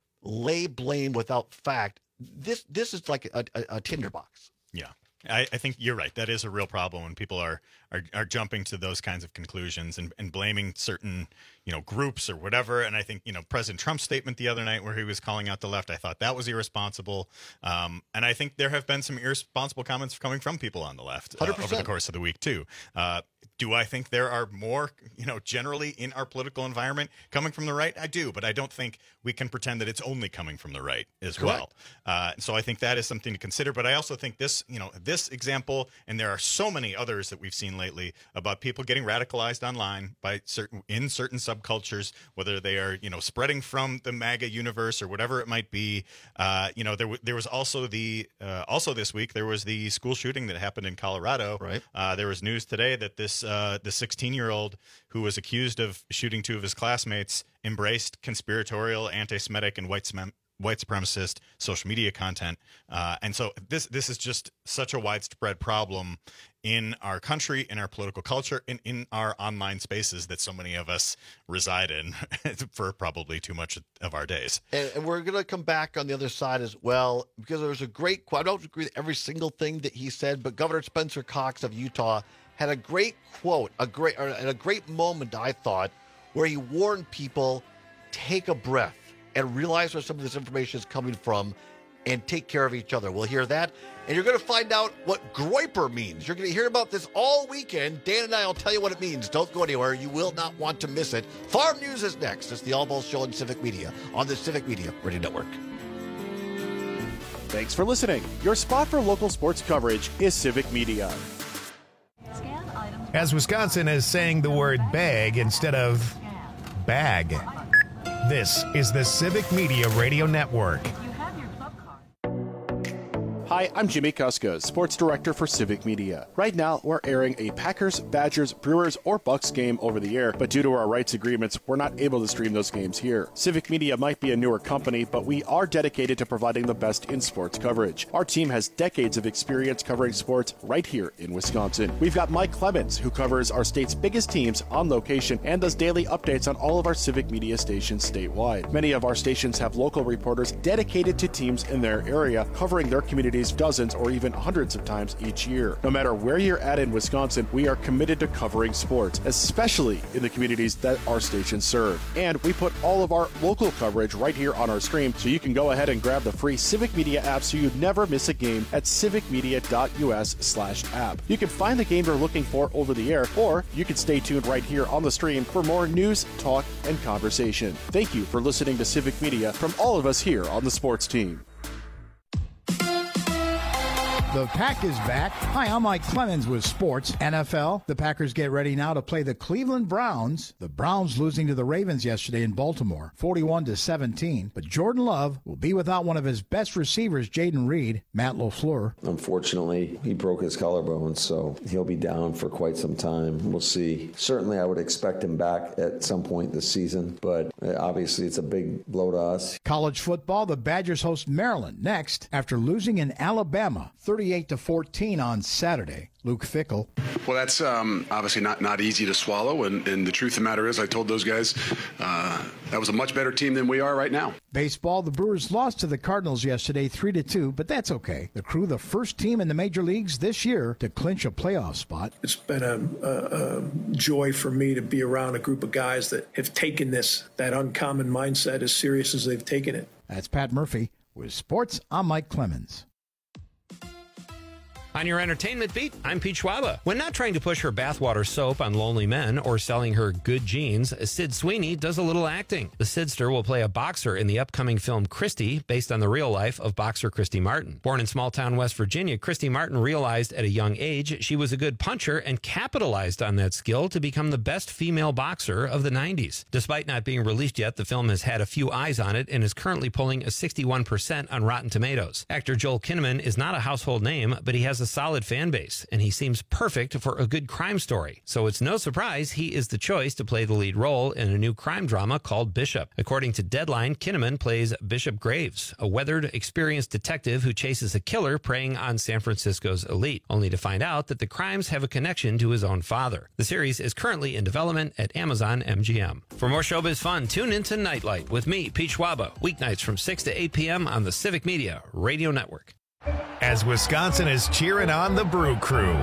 [SPEAKER 20] lay blame without fact, this this is like a, a, a tinderbox.
[SPEAKER 24] Yeah. I, I think you're right. That is a real problem when people are are, are jumping to those kinds of conclusions and, and blaming certain, you know, groups or whatever. And I think, you know, President Trump's statement the other night where he was calling out the left, I thought that was irresponsible. Um, and I think there have been some irresponsible comments coming from people on the left uh, over the course of the week, too. Uh, do I think there are more, you know, generally in our political environment coming from the right? I do, but I don't think we can pretend that it's only coming from the right as
[SPEAKER 20] Correct.
[SPEAKER 24] well. Uh, so I think that is something to consider. But I also think this, you know, this example, and there are so many others that we've seen lately about people getting radicalized online by certain in certain subcultures, whether they are, you know, spreading from the MAGA universe or whatever it might be. Uh, you know, there w- there was also the uh, also this week there was the school shooting that happened in Colorado.
[SPEAKER 20] Right.
[SPEAKER 24] Uh, there was news today that this uh, the sixteen-year-old who was accused of shooting two of his classmates embraced conspiratorial, anti-Semitic, and white white supremacist social media content. Uh, and so this this is just such a widespread problem in our country, in our political culture, and in our online spaces that so many of us reside in for probably too much of our days.
[SPEAKER 20] And, and we're going to come back on the other side as well, because there's a great quote. I don't agree with every single thing that he said, but Governor Spencer Cox of Utah had a great quote, a great, or a great moment, I thought, where he warned people, take a breath and realize where some of this information is coming from and take care of each other. We'll hear that. And you're going to find out what Groyper means. You're going to hear about this all weekend. Dan and I will tell you what it means. Don't go anywhere. You will not want to miss it. Farm News is next. It's the All Balls Show on Civic Media, on the Civic Media Radio Network.
[SPEAKER 1] Thanks for listening. Your spot for local sports coverage is Civic Media.
[SPEAKER 13] As Wisconsin is saying the word bag instead of bag. This is the Civic Media Radio Network.
[SPEAKER 1] Hi, I'm Jimmy Kuska, Sports Director for Civic Media. Right now, we're airing a Packers, Badgers, Brewers, or Bucks game over the air, but due to our rights agreements, we're not able to stream those games here. Civic Media might be a newer company, but we are dedicated to providing the best in sports coverage. Our team has decades of experience covering sports right here in Wisconsin. We've got Mike Clemens, who covers our state's biggest teams on location and does daily updates on all of our Civic Media stations statewide. Many of our stations have local reporters dedicated to teams in their area, covering their communities dozens or even hundreds of times each year. No matter where you're at in Wisconsin, we are committed to covering sports, especially in the communities that our stations serve. And we put all of our local coverage right here on our stream, so you can go ahead and grab the free Civic Media app so you never miss a game at civicmedia.us slash app. You can find the game you're looking for over the air, or you can stay tuned right here on the stream for more news, talk, and conversation. Thank you for listening to Civic Media from all of us here on the sports team.
[SPEAKER 10] The Pack is back. Hi, I'm Mike Clemens with Sports N F L. The Packers get ready now to play the Cleveland Browns. The Browns losing to the Ravens yesterday in Baltimore, forty-one to seventeen. But Jordan Love will be without one of his best receivers, Jaden Reed. Matt LaFleur.
[SPEAKER 14] Unfortunately, he broke his collarbone, so he'll be down for quite some time. We'll see. Certainly, I would expect him back at some point this season, but obviously it's a big blow to us.
[SPEAKER 10] College football, the Badgers host Maryland next after losing in Alabama, thirty-eight to fourteen on Saturday. Luke Fickell.
[SPEAKER 18] Well, that's um, obviously not, not easy to swallow, and, and the truth of the matter is I told those guys uh, that was a much better team than we are right now.
[SPEAKER 10] Baseball, the Brewers lost to the Cardinals yesterday three to two, but that's okay. The Crew, the first team in the major leagues this year to clinch a playoff spot.
[SPEAKER 21] It's been a, a, a joy for me to be around a group of guys that have taken this, that uncommon mindset, as serious as they've taken it.
[SPEAKER 10] That's Pat Murphy with Sports. I'm Mike Clemens.
[SPEAKER 22] On your entertainment beat, I'm Pete Schwaba. When not trying to push her bathwater soap on lonely men or selling her good jeans, Sid Sweeney does a little acting. The Sidster will play a boxer in the upcoming film Christy, based on the real life of boxer Christy Martin. Born in small-town West Virginia, Christy Martin realized at a young age she was a good puncher and capitalized on that skill to become the best female boxer of the nineties. Despite not being released yet, the film has had a few eyes on it and is currently polling a sixty-one percent on Rotten Tomatoes. Actor Joel Kinnaman is not a household name, but he has a solid fan base, and he seems perfect for a good crime story. So it's no surprise he is the choice to play the lead role in a new crime drama called Bishop. According to Deadline, Kinnaman plays Bishop Graves, a weathered, experienced detective who chases a killer preying on San Francisco's elite, only to find out that the crimes have a connection to his own father. The series is currently in development at Amazon M G M. For more showbiz fun, tune into Nightlight with me, Pete Schwaba, weeknights from six to eight p.m. on the Civic Media Radio Network.
[SPEAKER 13] As Wisconsin is cheering on the Brew Crew.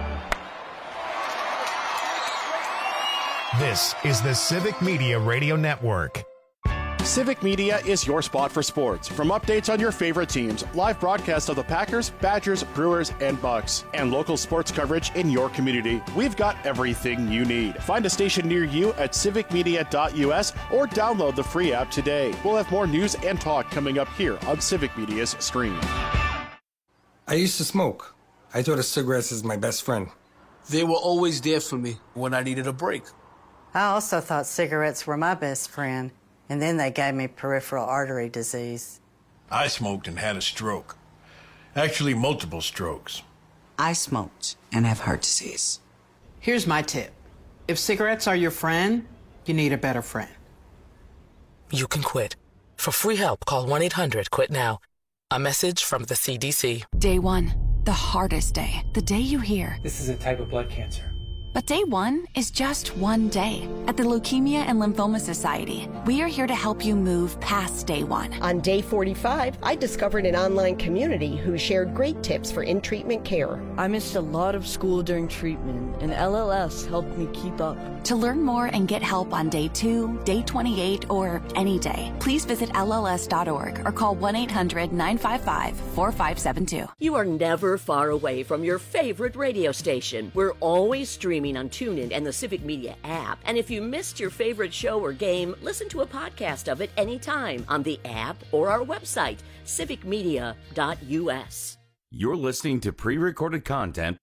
[SPEAKER 13] This is the Civic Media Radio Network.
[SPEAKER 1] Civic Media is your spot for sports. From updates on your favorite teams, live broadcasts of the Packers, Badgers, Brewers, and Bucks, and local sports coverage in your community, we've got everything you need. Find a station near you at civic media dot u s or download the free app today. We'll have more news and talk coming up here on Civic Media's stream.
[SPEAKER 2] I used to smoke. I thought of cigarettes as my best friend.
[SPEAKER 3] They were always there for me when I needed a break.
[SPEAKER 4] I also thought cigarettes were my best friend, and then they gave me peripheral artery disease.
[SPEAKER 5] I smoked and had a stroke. Actually, multiple strokes.
[SPEAKER 6] I smoked and have heart disease.
[SPEAKER 7] Here's my tip. If cigarettes are your friend, you need a better friend.
[SPEAKER 8] You can quit. For free help, call one eight hundred quit now. A message from the C D C.
[SPEAKER 9] Day one, the hardest day. The day you hear,
[SPEAKER 11] "This is a type of blood cancer."
[SPEAKER 9] But day one is just one day. At the Leukemia and Lymphoma Society, we are here to help you move past day one.
[SPEAKER 12] On day forty-five, I discovered an online community who shared great tips for in-treatment care.
[SPEAKER 15] I missed a lot of school during treatment, and L L S helped me keep up.
[SPEAKER 9] To learn more and get help on day two, day twenty-eight, or any day, please visit L L S dot org or call one eight hundred nine five five four five seven two.
[SPEAKER 23] You are never far away from your favorite radio station. We're always streaming on TuneIn and the Civic Media app. And if you missed your favorite show or game, listen to a podcast of it anytime on the app or our website, civic media dot U S.
[SPEAKER 19] You're listening to pre-recorded content.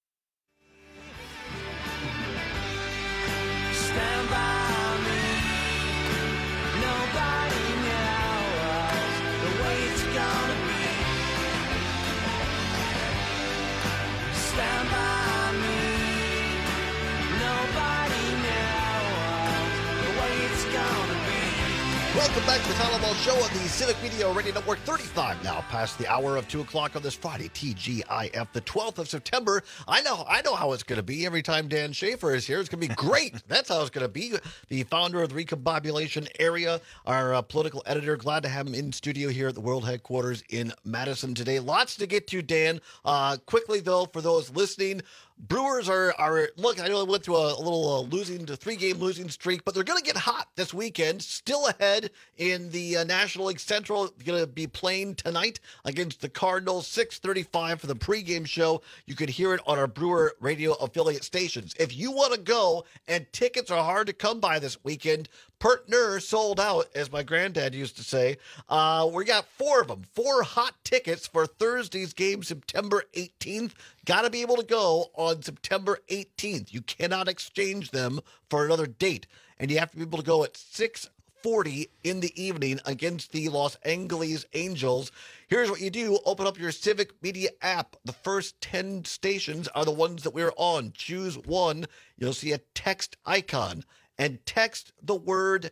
[SPEAKER 25] Stand by me. Nobody knows the way it's gonna be. Stand by me. Nobody knows the way it's gonna be.
[SPEAKER 20] Welcome back to the Tyler Ball Show on the Civic Media Radio Network. thirty-five now past the hour of two o'clock on this Friday, T G I F, the twelfth of September. I know I know how it's going to be every time Dan Schaefer is here. It's going to be great. That's how it's going to be. The founder of the Recombobulation Area, our uh, political editor. Glad to have him in studio here at the World Headquarters in Madison today. Lots to get to, Dan. Uh, quickly, though, for those listening, Brewers are, are look, I know they went through a, a little uh, losing, to three-game losing streak, but they're going to get hot this weekend. Still ahead in the uh, National League Central. Going to be playing tonight against the Cardinals, six thirty-five for the pregame show. You can hear it on our Brewer radio affiliate stations. If you want to go, and tickets are hard to come by this weekend, Pertner sold out, as my granddad used to say. Uh, we got four of them, four hot tickets for Thursday's game, September eighteenth. Got to be able to go on September eighteenth. You cannot exchange them for another date. And you have to be able to go at six forty in the evening against the Los Angeles Angels. Here's what you do. Open up your Civic Media app. The first ten stations are the ones that we're on. Choose one. You'll see a text icon. And text the word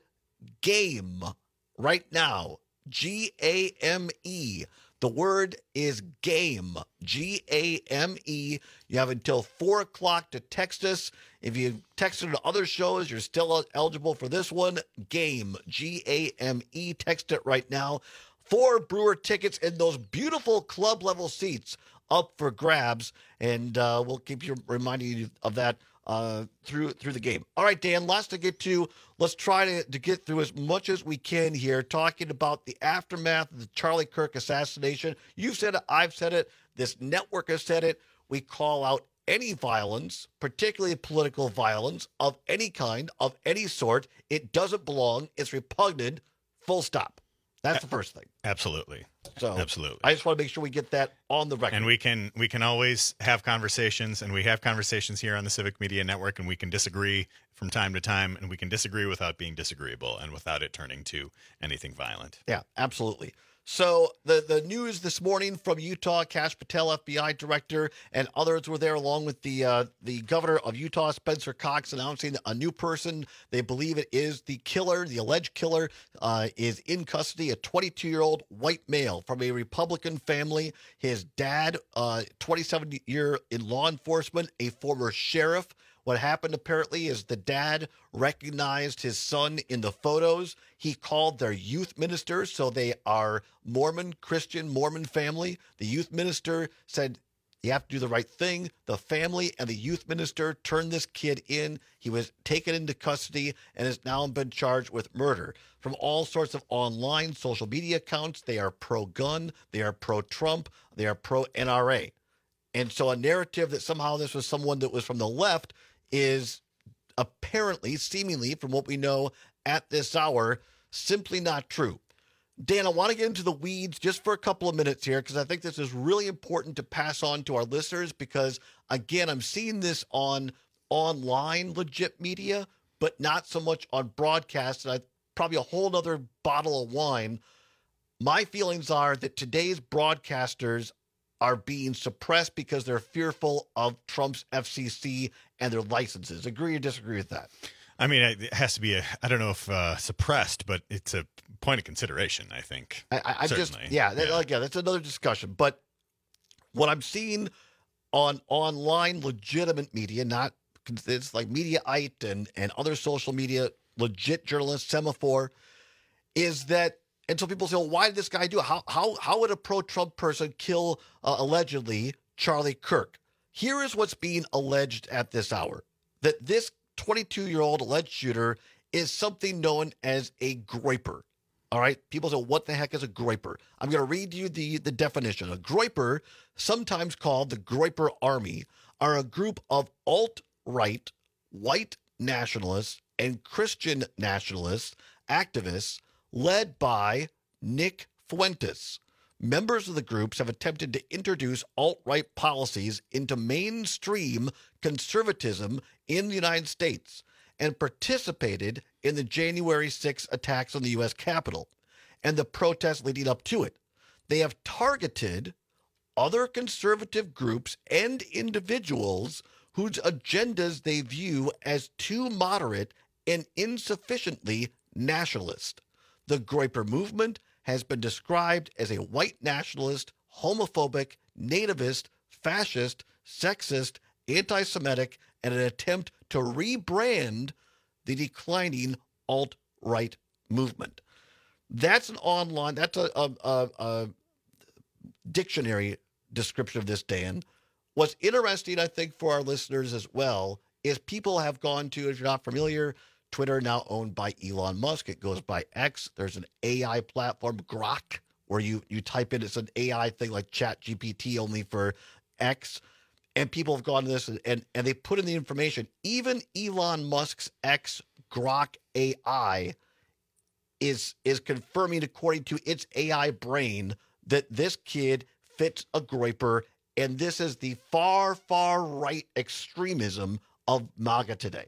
[SPEAKER 20] game right now. G A M E. The word is game, G A M E. You have until four o'clock to text us. If you texted to other shows, you're still eligible for this one. Game, G A M E. Text it right now. Four Brewer tickets in those beautiful club-level seats up for grabs. And uh, we'll keep you reminding you of that uh, through through the game. All right, Dan, lots to get to. Let's try to, to get through as much as we can here, talking about the aftermath of the Charlie Kirk assassination. You've said it. I've said it. This network has said it. We call out any violence, particularly political violence of any kind, of any sort. It doesn't belong. It's repugnant. Full stop. That's the first thing.
[SPEAKER 24] Absolutely.
[SPEAKER 20] So
[SPEAKER 24] absolutely.
[SPEAKER 20] I just want to make sure we get that on the record.
[SPEAKER 24] And we can we can always have conversations, and we have conversations here on the Civic Media Network, and we can disagree from time to time, and we can disagree without being disagreeable and without it turning to anything violent.
[SPEAKER 20] Yeah, absolutely. So the, the news this morning from Utah, Kash Patel, F B I director, and others were there, along with the uh, the governor of Utah, Spencer Cox, announcing a new person. They believe it is the killer, the alleged killer, uh, is in custody, a twenty-two-year-old white male from a Republican family. His dad, uh, twenty-seven year in law enforcement, a former sheriff. What happened apparently is the dad recognized his son in the photos. He called their youth minister, so they are Mormon, Christian, Mormon family. The youth minister said, you have to do the right thing. The family and the youth minister turned this kid in. He was taken into custody and has now been charged with murder. From all sorts of online social media accounts, they are pro-gun, they are pro-Trump, they are pro-N R A. And so a narrative that somehow this was someone that was from the left is apparently, seemingly, from what we know at this hour, simply not true. Dan, I want to get into the weeds just for a couple of minutes here, because I think this is really important to pass on to our listeners, because, again, I'm seeing this on online legit media, but not so much on broadcast, and I probably a whole other bottle of wine. My feelings are that today's broadcasters are being suppressed because they're fearful of Trump's F C C and their licenses. Agree or disagree with that?
[SPEAKER 24] I mean, it has to be a, I don't know if uh, suppressed, but it's a point of consideration, I think.
[SPEAKER 20] I, I, I just,
[SPEAKER 24] Certainly.
[SPEAKER 20] yeah, that, like, yeah, that's another discussion. But what I'm seeing on online legitimate media, not, it's like Mediaite and, and other social media, legit journalists, Semaphore, is that, and so people say, well, why did this guy do it? How, how, how would a pro-Trump person kill, uh, allegedly, Charlie Kirk? Here is what's being alleged at this hour, that this twenty-two-year-old alleged shooter is something known as a groyper. All right? People say, what the heck is a groyper? I'm going to read you the, the definition. A groyper, sometimes called the Groyper Army, are a group of alt-right, white nationalists, and Christian nationalists, activists, led by Nick Fuentes. Members of the groups have attempted to introduce alt-right policies into mainstream conservatism in the United States and participated in the January sixth attacks on the U S Capitol and the protests leading up to it. They have targeted other conservative groups and individuals whose agendas they view as too moderate and insufficiently nationalist. The Groyper movement has been described as a white nationalist, homophobic, nativist, fascist, sexist, anti-Semitic, and an attempt to rebrand the declining alt-right movement. That's an online, that's a, a, a, a dictionary description of this, Dan. What's interesting, I think, for our listeners as well, is people have gone to, if you're not familiar, Twitter now owned by Elon Musk. It goes by X. There's an A I platform, Grok, where you, you type in, it's an A I thing like Chat G P T only for X. And people have gone to this and, and, and they put in the information. Even Elon Musk's X Grok A I is, is confirming, according to its A I brain, that this kid fits a groyper. And this is the far, far right extremism of MAGA today.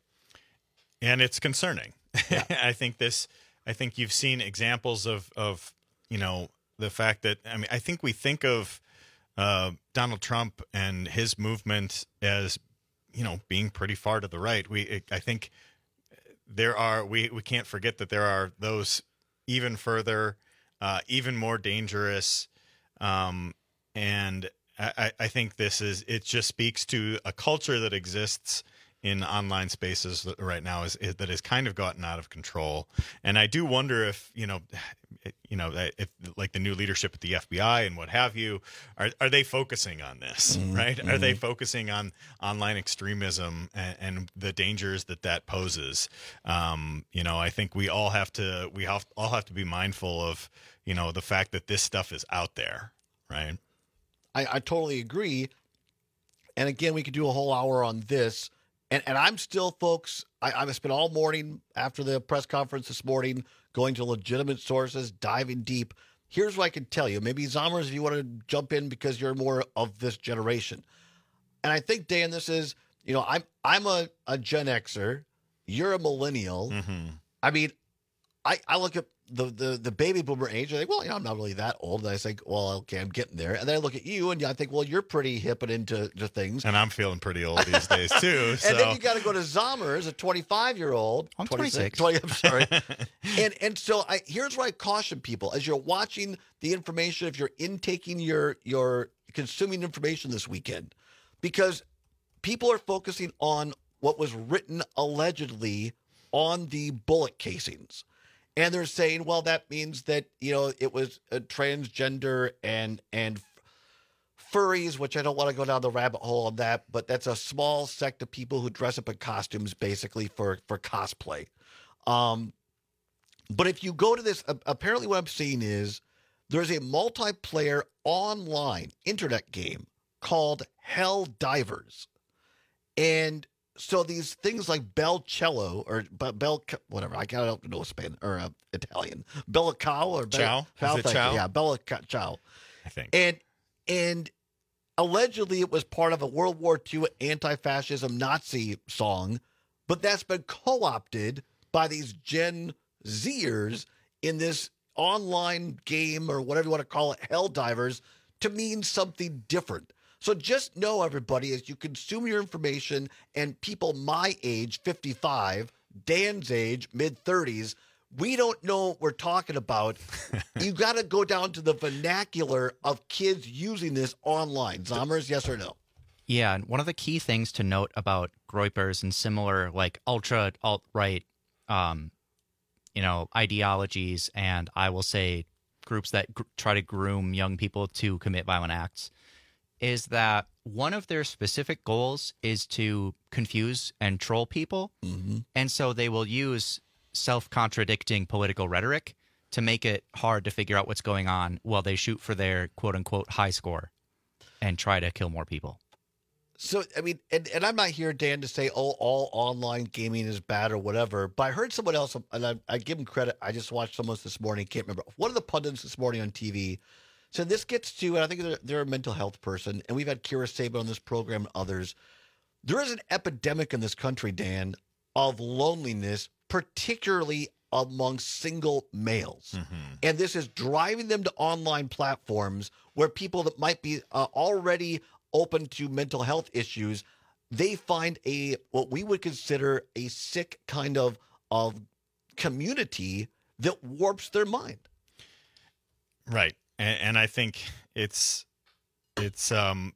[SPEAKER 24] And it's concerning.
[SPEAKER 20] Yeah.
[SPEAKER 24] I think this, I think you've seen examples of, of, you know, the fact that, I mean, I think we think of uh, Donald Trump and his movement as, you know, being pretty far to the right. We, I think there are, we, we can't forget that there are those even further, uh, even more dangerous. Um, and I, I think this is, it just speaks to a culture that exists in online spaces right now is, is that has kind of gotten out of control. And I do wonder if, you know, you know, if like the new leadership at the F B I and what have you, are, are they focusing on this, mm-hmm. right? Mm-hmm. Are they focusing on online extremism and, and the dangers that that poses? Um, you know, I think we all have to, we have, all have to be mindful of, you know, the fact that this stuff is out there, right?
[SPEAKER 20] I, I totally agree. And again, we could do a whole hour on this. And and I'm still, folks, I, I've spent all morning after the press conference this morning going to legitimate sources, diving deep. Here's what I can tell you. Maybe Zommers, if you want to jump in because you're more of this generation. And I think, Dan, this is, you know, I'm I'm a, a Gen Xer. You're a millennial.
[SPEAKER 24] Mm-hmm.
[SPEAKER 20] I mean, I, I look at the, the the baby boomer age, I think, well, you know, I'm not really that old. And I think, well, okay, I'm getting there. And then I look at you, and I think, well, you're pretty hip and into to things.
[SPEAKER 24] And I'm feeling pretty old these days, too. So.
[SPEAKER 20] And then you got to go to Zommers, a twenty-five-year-old.
[SPEAKER 24] I'm twenty-six.
[SPEAKER 20] twenty, I'm sorry. and and so I, here's what I caution people. As you're watching the information, if you're intaking your, your consuming information this weekend, because people are focusing on what was written allegedly on the bullet casings. And they're saying, well, that means that, you know, it was a transgender and and furries, which I don't want to go down the rabbit hole on that, but that's a small sect of people who dress up in costumes basically for, for cosplay. Um, but if you go to this, apparently what I'm seeing is there's a multiplayer online internet game called Hell Divers. And so these things like Bel Cello or Bel, whatever, I don't know Spanish or uh, Italian, Bella Cow or
[SPEAKER 24] Ciao,
[SPEAKER 20] Bella,
[SPEAKER 24] is it Ciao?
[SPEAKER 20] Yeah, Bella Ciao,
[SPEAKER 24] I think.
[SPEAKER 20] And and allegedly it was part of a World War Two anti-fascism Nazi song, but that's been co-opted by these Gen Zers in this online game or whatever you want to call it, Hell Divers, to mean something different. So just know, everybody, as you consume your information, and people my age, fifty-five, Dan's age, mid-thirties, we don't know what we're talking about. You got to go down to the vernacular of kids using this online. Zommers, yes or no?
[SPEAKER 11] Yeah, and one of the key things to note about groypers and similar like ultra alt-right, um, you know, ideologies, and I will say groups that gr- try to groom young people to commit violent acts, is that one of their specific goals is to confuse and troll people,
[SPEAKER 20] mm-hmm.
[SPEAKER 11] and so they will use self-contradicting political rhetoric to make it hard to figure out what's going on while they shoot for their quote-unquote high score and try to kill more people.
[SPEAKER 20] So, I mean, and, and I'm not here, Dan, to say, oh, all online gaming is bad or whatever, but I heard someone else, and I, I give them credit. I just watched someone this morning, can't remember. One of the pundits this morning on T V said this gets to, and I think they're, they're a mental health person, and we've had Kira Saban on this program and others. There is an epidemic in this country, Dan, of loneliness, particularly among single males.
[SPEAKER 24] Mm-hmm.
[SPEAKER 20] And this is driving them to online platforms where people that might be uh, already open to mental health issues, they find a what we would consider a sick kind of of community that warps their mind.
[SPEAKER 24] Right. And, and I think it's it's um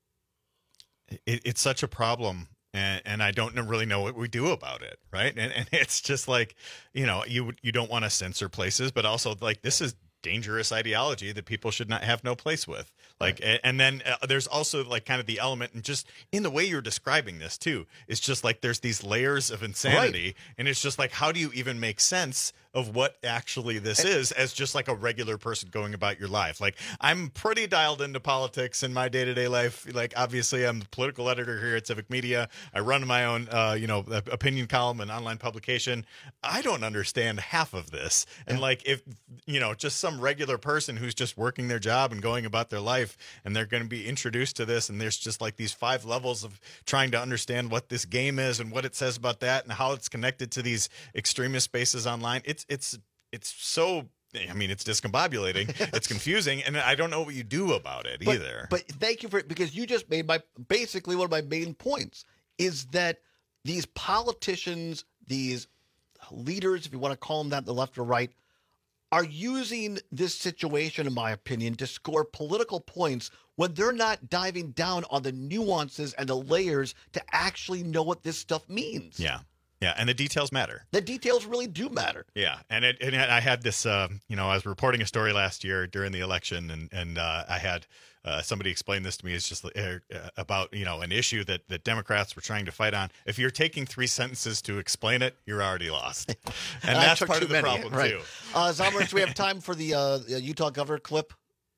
[SPEAKER 24] it, it's such a problem. And, and I don't really know what we do about it, right? And and it's just like, you know, you you don't want to censor places, but also like this is dangerous ideology that people should not have no place with. Like, right. and then uh, there's also like kind of the element, and just in the way you're describing this too, it's just like there's these layers of insanity, right. And it's just like, how do you even make sense of what actually this and, is as just like a regular person going about your life? Like, I'm pretty dialed into politics in my day-to-day life. Like, obviously I'm the political editor here at Civic Media. I run my own, uh, you know, opinion column and online publication. I don't understand half of this. And yeah. like, if, you know, just some regular person who's just working their job and going about their life, and they're going to be introduced to this, and there's just like these five levels of trying to understand what this game is and what it says about that and how it's connected to these extremist spaces online. It's it's it's so, I mean, it's discombobulating, it's confusing, and I don't know what you do about it
[SPEAKER 20] but,
[SPEAKER 24] either.
[SPEAKER 20] But thank you for it, because you just made my basically one of my main points is that these politicians, these leaders, if you want to call them that, the left or right, are using this situation, in my opinion, to score political points when they're not diving down on the nuances and the layers to actually know what this stuff means.
[SPEAKER 24] Yeah. Yeah, and the details matter.
[SPEAKER 20] The details really do matter.
[SPEAKER 24] Yeah, and it, and I had this, uh, you know, I was reporting a story last year during the election, and and uh, I had uh, somebody explain this to me. It's just uh, about, you know, an issue that, that Democrats were trying to fight on. If you're taking three sentences to explain it, you're already lost, and, and that's part of the many, problem
[SPEAKER 20] right.
[SPEAKER 24] too.
[SPEAKER 20] Uh, Zommers, do we have time for the uh, Utah governor clip?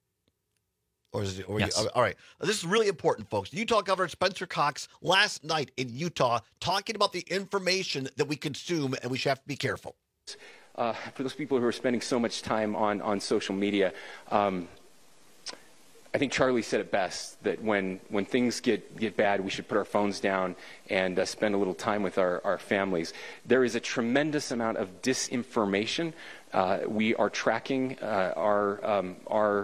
[SPEAKER 20] Or is it? Or
[SPEAKER 11] yes.
[SPEAKER 20] you, all right. This is really important, folks. Utah Governor Spencer Cox last night in Utah talking about the information that we consume, and we should have to be careful.
[SPEAKER 14] Uh, for those people who are spending so much time on, on social media, um, I think Charlie said it best, that when, when things get, get bad, we should put our phones down and uh, spend a little time with our, our families. There is a tremendous amount of disinformation. Uh, we are tracking uh, our um, our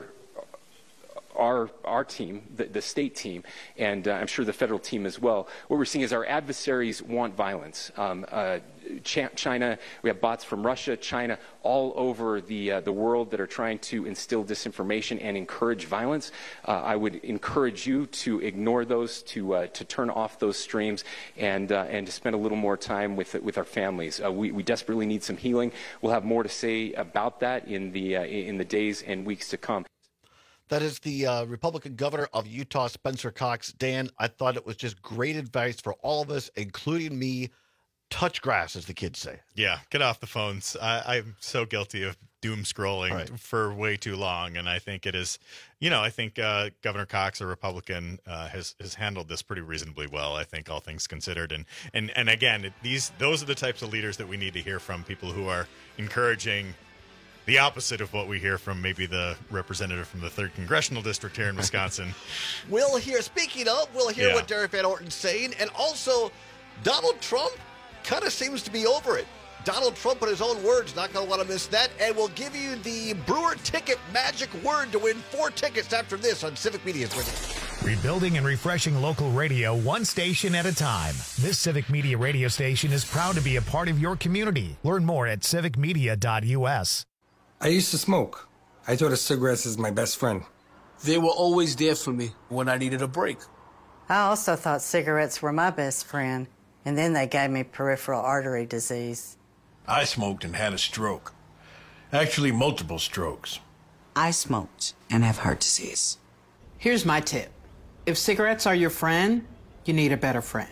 [SPEAKER 14] Our our team, the, the state team, and uh, I'm sure the federal team as well. What we're seeing is our adversaries want violence. Um, uh, Ch- China, we have bots from Russia, China, all over the uh, the world that are trying to instill disinformation and encourage violence. Uh, I would encourage you to ignore those, to uh, to turn off those streams, and uh, and to spend a little more time with with our families. Uh, we we desperately need some healing. We'll have more to say about that in the uh, in the days and weeks to come.
[SPEAKER 20] That is the uh, Republican governor of Utah, Spencer Cox. Dan, I thought it was just great advice for all of us, including me. Touch grass, as the kids say.
[SPEAKER 24] Yeah, get off the phones. I, I'm so guilty of doom scrolling right. for way too long, and I think it is, you know, I think uh, Governor Cox, a Republican, uh, has has handled this pretty reasonably well. I think, all things considered, and and and again, these those are the types of leaders that we need to hear from. People who are encouraging the opposite of what we hear from maybe the representative from the third Congressional District here in Wisconsin.
[SPEAKER 20] We'll hear, speaking of, we'll hear
[SPEAKER 24] yeah.
[SPEAKER 20] what Derek Van Orton's saying. And also, Donald Trump kind of seems to be over it. Donald Trump, in his own words, not going to want to miss that. And we'll give you the Brewer Ticket magic word to win four tickets after this on Civic Media's Radio.
[SPEAKER 13] Rebuilding and refreshing local radio one station at a time. This Civic Media radio station is proud to be a part of your community. Learn more at civic media dot u s.
[SPEAKER 2] I used to smoke. I thought of cigarettes as my best friend.
[SPEAKER 3] They were always there for me when I needed a break.
[SPEAKER 4] I also thought cigarettes were my best friend, and then they gave me peripheral artery disease.
[SPEAKER 5] I smoked and had a stroke. Actually, multiple strokes.
[SPEAKER 6] I smoked and have heart disease.
[SPEAKER 7] Here's my tip. If cigarettes are your friend, you need a better friend.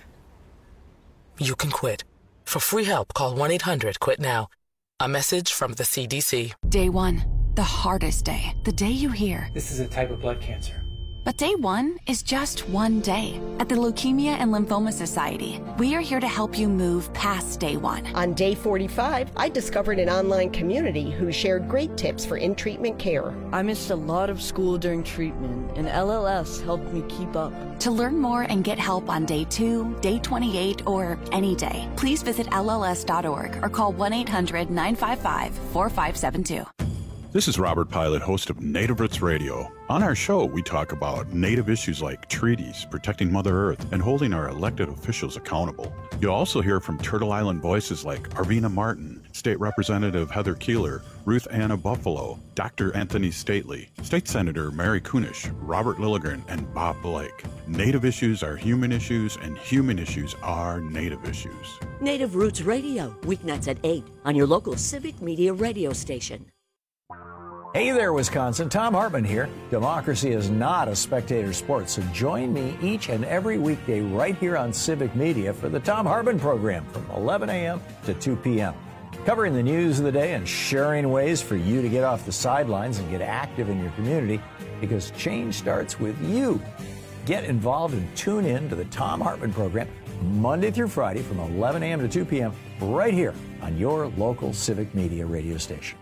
[SPEAKER 8] You can quit. For free help, call one eight hundred quit now. A message from the C D C.
[SPEAKER 9] Day one, the hardest day. The day you hear,
[SPEAKER 10] this is a type of blood cancer.
[SPEAKER 9] But day one is just one day. At the Leukemia and Lymphoma Society, we are here to help you move past day one.
[SPEAKER 12] On day forty-five, I discovered an online community who shared great tips for in-treatment care.
[SPEAKER 15] I missed a lot of school during treatment, and L L S helped me keep up.
[SPEAKER 9] To learn more and get help on day two, day twenty-eight, or any day, please visit L L S dot org or call one eight hundred nine five five four five seven two.
[SPEAKER 16] This is Robert Pilot, host of Native Roots Radio. On our show, we talk about Native issues like treaties, protecting Mother Earth, and holding our elected officials accountable. You'll also hear from Turtle Island voices like Arvina Martin, State Representative Heather Keeler, Ruth Anna Buffalo, Doctor Anthony Stately, State Senator Mary Kunish, Robert Lilligren, and Bob Blake. Native issues are human issues, and human issues are Native issues.
[SPEAKER 23] Native Roots Radio, weeknights at eight on your local Civic Media radio station.
[SPEAKER 17] Hey there, Wisconsin. Tom Hartman here. Democracy is not a spectator sport, so join me each and every weekday right here on Civic Media for the Tom Hartman program from eleven a.m. to two p.m. Covering the news of the day and sharing ways for you to get off the sidelines and get active in your community, because change starts with you. Get involved and tune in to the Tom Hartman program Monday through Friday from eleven a.m. to two p.m. right here on your local Civic Media radio station.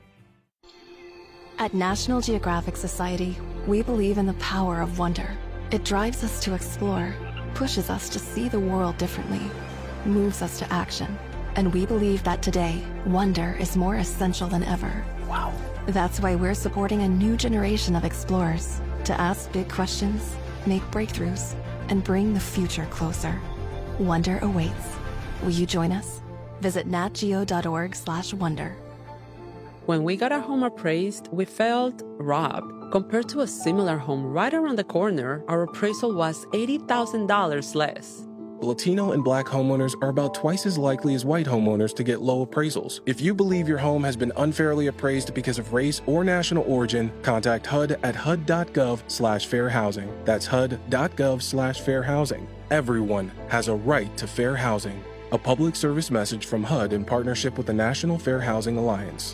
[SPEAKER 18] At National Geographic Society, we believe in the power of wonder. It drives us to explore, pushes us to see the world differently, moves us to action. And we believe that today, wonder is more essential than ever. Wow. That's why we're supporting a new generation of explorers to ask big questions, make breakthroughs, and bring the future closer. Wonder awaits. Will you join us? Visit nat geo dot org slash wonder.
[SPEAKER 21] When we got our home appraised, we felt robbed. Compared to a similar home right around the corner, our appraisal was eighty thousand dollars less.
[SPEAKER 26] Latino and Black homeowners are about twice as likely as white homeowners to get low appraisals. If you believe your home has been unfairly appraised because of race or national origin, contact H U D at H U D dot gov slash fair housing. That's H U D dot gov slash fair housing. Everyone has a right to fair housing. A public service message from H U D in partnership with the National Fair Housing Alliance.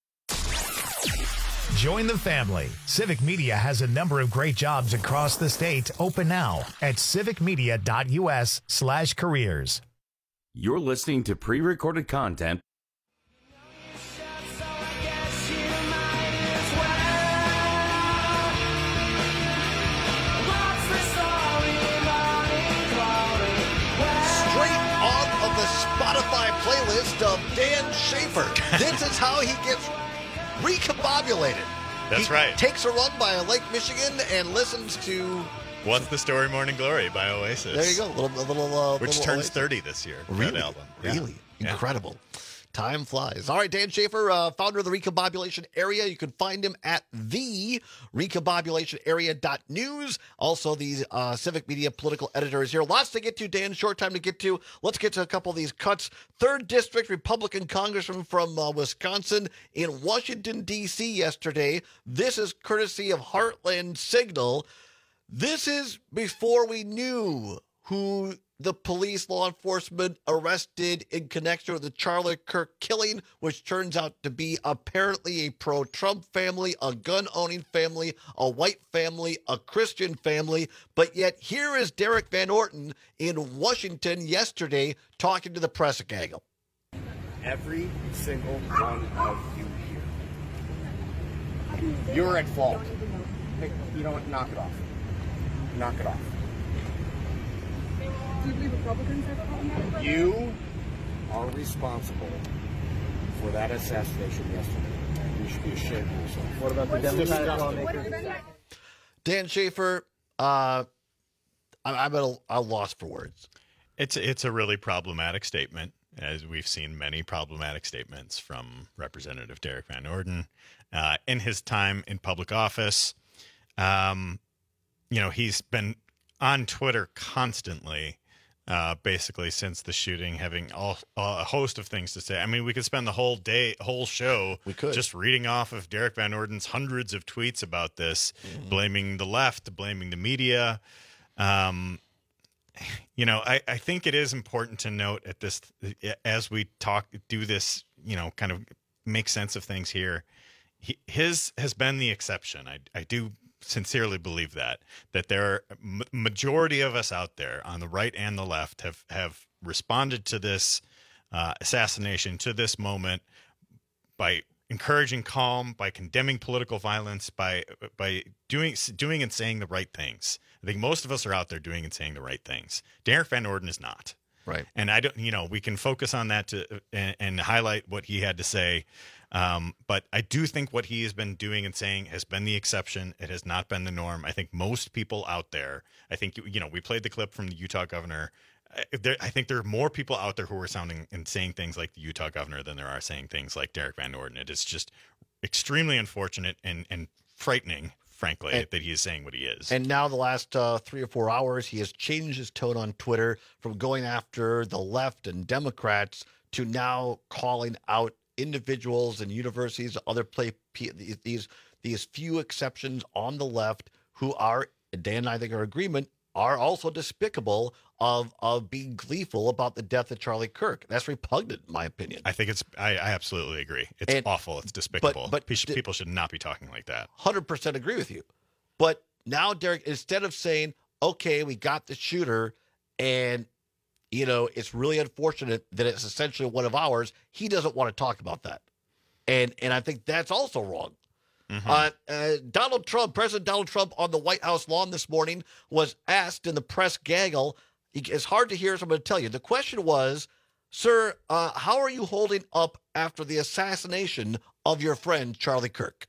[SPEAKER 13] Join the family. Civic Media has a number of great jobs across the state open now at civic media dot u s slash careers.
[SPEAKER 19] You're listening to pre-recorded content.
[SPEAKER 20] Spotify playlist of Dan Schaefer. This is how he gets recombobulated.
[SPEAKER 24] That's
[SPEAKER 20] he
[SPEAKER 24] right.
[SPEAKER 20] Takes a run by Lake Michigan and listens to
[SPEAKER 24] What's the Story Morning Glory by Oasis.
[SPEAKER 20] There you go. A little, a little, uh,
[SPEAKER 24] Which
[SPEAKER 20] little
[SPEAKER 24] turns
[SPEAKER 20] Oasis.
[SPEAKER 24] thirty this year.
[SPEAKER 20] Really?
[SPEAKER 24] That album.
[SPEAKER 20] Really?
[SPEAKER 24] Yeah.
[SPEAKER 20] Incredible. Yeah. Time flies. All right, Dan Schaefer, uh, founder of the Recombobulation Area. You can find him at the recombobulation area dot news. Also, the uh, Civic Media political editor is here. Lots to get to, Dan. Short time to get to. Let's get to a couple of these cuts. Third District Republican Congressman from uh, Wisconsin in Washington, D C yesterday. This is courtesy of Heartland Signal. This is before we knew who the police, law enforcement arrested in connection with the Charlie Kirk killing, which turns out to be apparently a pro-Trump family, a gun-owning family, a white family, a Christian family. But yet here is Derek Van Orton in Washington yesterday talking to the press gaggle.
[SPEAKER 27] Every single one of you here, you're at fault. Hey, you know what? Knock it off. Knock it off.
[SPEAKER 28] Do you believe Republicans are problematic?
[SPEAKER 27] You are responsible for that assassination yesterday. You should be ashamed of yourself.
[SPEAKER 28] What about the Democratic lawmakers?
[SPEAKER 20] Dan Schaefer, Uh, I'm at a, a loss for words.
[SPEAKER 24] It's it's a really problematic statement, as we've seen many problematic statements from Representative Derek Van Orden uh, in his time in public office. Um, you know, he's been on Twitter constantly, uh, basically since the shooting, having all, a host of things to say. I mean, we could spend the whole day, whole show,
[SPEAKER 20] we could.
[SPEAKER 24] just reading off of Derek Van Orden's hundreds of tweets about this, mm-hmm. blaming the left, blaming the media. Um, you know, I, I think it is important to note at this, as we talk, do this, you know, kind of make sense of things here. He, his has been the exception. I, I do sincerely believe that, that there are m- majority of us out there on the right and the left have, have responded to this uh, assassination, to this moment by encouraging calm, by condemning political violence, by by doing doing and saying the right things. I think most of us are out there doing and saying the right things. Derek Van Orden is not.
[SPEAKER 20] Right.
[SPEAKER 24] And I don't, you know, we can focus on that to and, and highlight what he had to say. Um, but I do think what he has been doing and saying has been the exception. It has not been the norm. I think most people out there, I think, you know, we played the clip from the Utah governor. There, I think there are more people out there who are sounding and saying things like the Utah governor than there are saying things like Derek Van Orden. It is just extremely unfortunate and, and frightening, frankly, and, that he is saying what he is.
[SPEAKER 20] And now the last uh, three or four hours, he has changed his tone on Twitter from going after the left and Democrats to now calling out individuals and universities, other play these these few exceptions on the left who are, Dan and I think are agreement, are also despicable of of being gleeful about the death of Charlie Kirk. That's repugnant, in my opinion.
[SPEAKER 24] I think it's, I, I absolutely agree. It's
[SPEAKER 20] and,
[SPEAKER 24] awful. It's despicable.
[SPEAKER 20] But, but
[SPEAKER 24] people, people should not be talking like that.
[SPEAKER 20] one hundred percent agree with you. But now, Derek, instead of saying, okay, we got the shooter, and, you know, it's really unfortunate that it's essentially one of ours, he doesn't want to talk about that. And, and I think that's also wrong. Mm-hmm. Uh, uh, Donald Trump, President Donald Trump on the White House lawn this morning was asked in the press gaggle. It's hard to hear, so I'm going to tell you. The question was, sir, uh, how are you holding up after the assassination of your friend Charlie Kirk?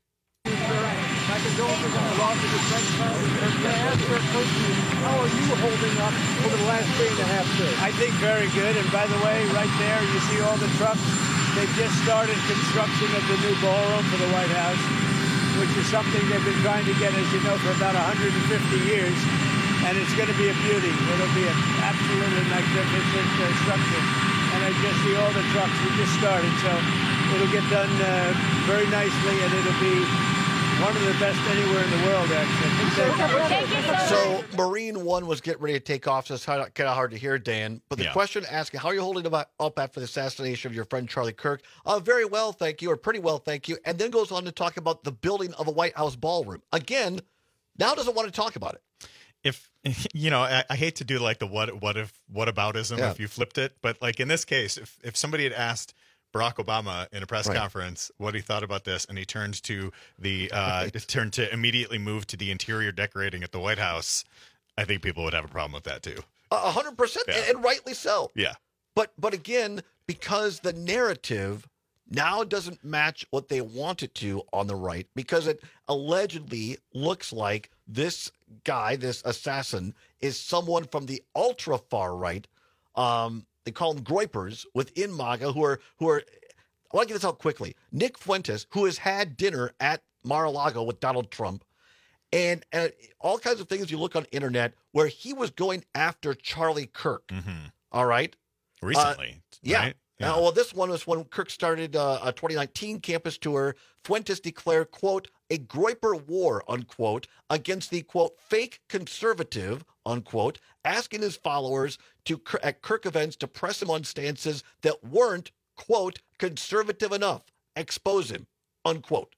[SPEAKER 1] My condolences on the loss of your friend Charlie Kirk. Can I ask for a question? How are you holding up over the last three and a half days?
[SPEAKER 2] I think very good. And by the way, right there, you see all the trucks. They've just started construction of the new ballroom for the White House, which is something they've been trying to get, as you know, for about one hundred fifty years. And it's going to be a beauty. It'll be an absolutely magnificent uh, structure. And I just see all the trucks. We just started, so it'll get done uh, very nicely, and it'll be one of the best anywhere in the world, actually.
[SPEAKER 20] Thank you so, so Marine One was getting ready to take off, so it's kind of hard to hear, Dan. But the yeah. question asking, how are you holding up after the assassination of your friend Charlie Kirk? Uh, very well, thank you, or pretty well, thank you. And then goes on to talk about the building of a White House ballroom. Again, now doesn't want to talk about it.
[SPEAKER 24] If, you know, I, I hate to do like the what what if whataboutism yeah. if you flipped it, but like in this case, if, if somebody had asked Barack Obama in a press right. conference what he thought about this, and he turns to the uh, right. turned to immediately move to the interior decorating at the White House, I think people would have a problem with that too.
[SPEAKER 20] A hundred percent, and rightly so.
[SPEAKER 24] Yeah,
[SPEAKER 20] but but again, because the narrative now doesn't match what they want it to on the right, because it allegedly looks like this guy, this assassin, is someone from the ultra far right. Um, they call them groypers within MAGA, who are who are. I want to get this out quickly. Nick Fuentes, who has had dinner at Mar-a-Lago with Donald Trump, and, and all kinds of things you look on the internet where he was going after Charlie Kirk.
[SPEAKER 24] Mm-hmm.
[SPEAKER 20] All right,
[SPEAKER 24] recently,
[SPEAKER 20] uh, yeah.
[SPEAKER 24] Right?
[SPEAKER 20] Yeah. Uh, well, this one was when Kirk started uh, a twenty nineteen campus tour. Fuentes declared, quote, a Groyper war, unquote, against the, quote, fake conservative, unquote, asking his followers to at Kirk events to press him on stances that weren't, quote, conservative enough. Expose him, unquote.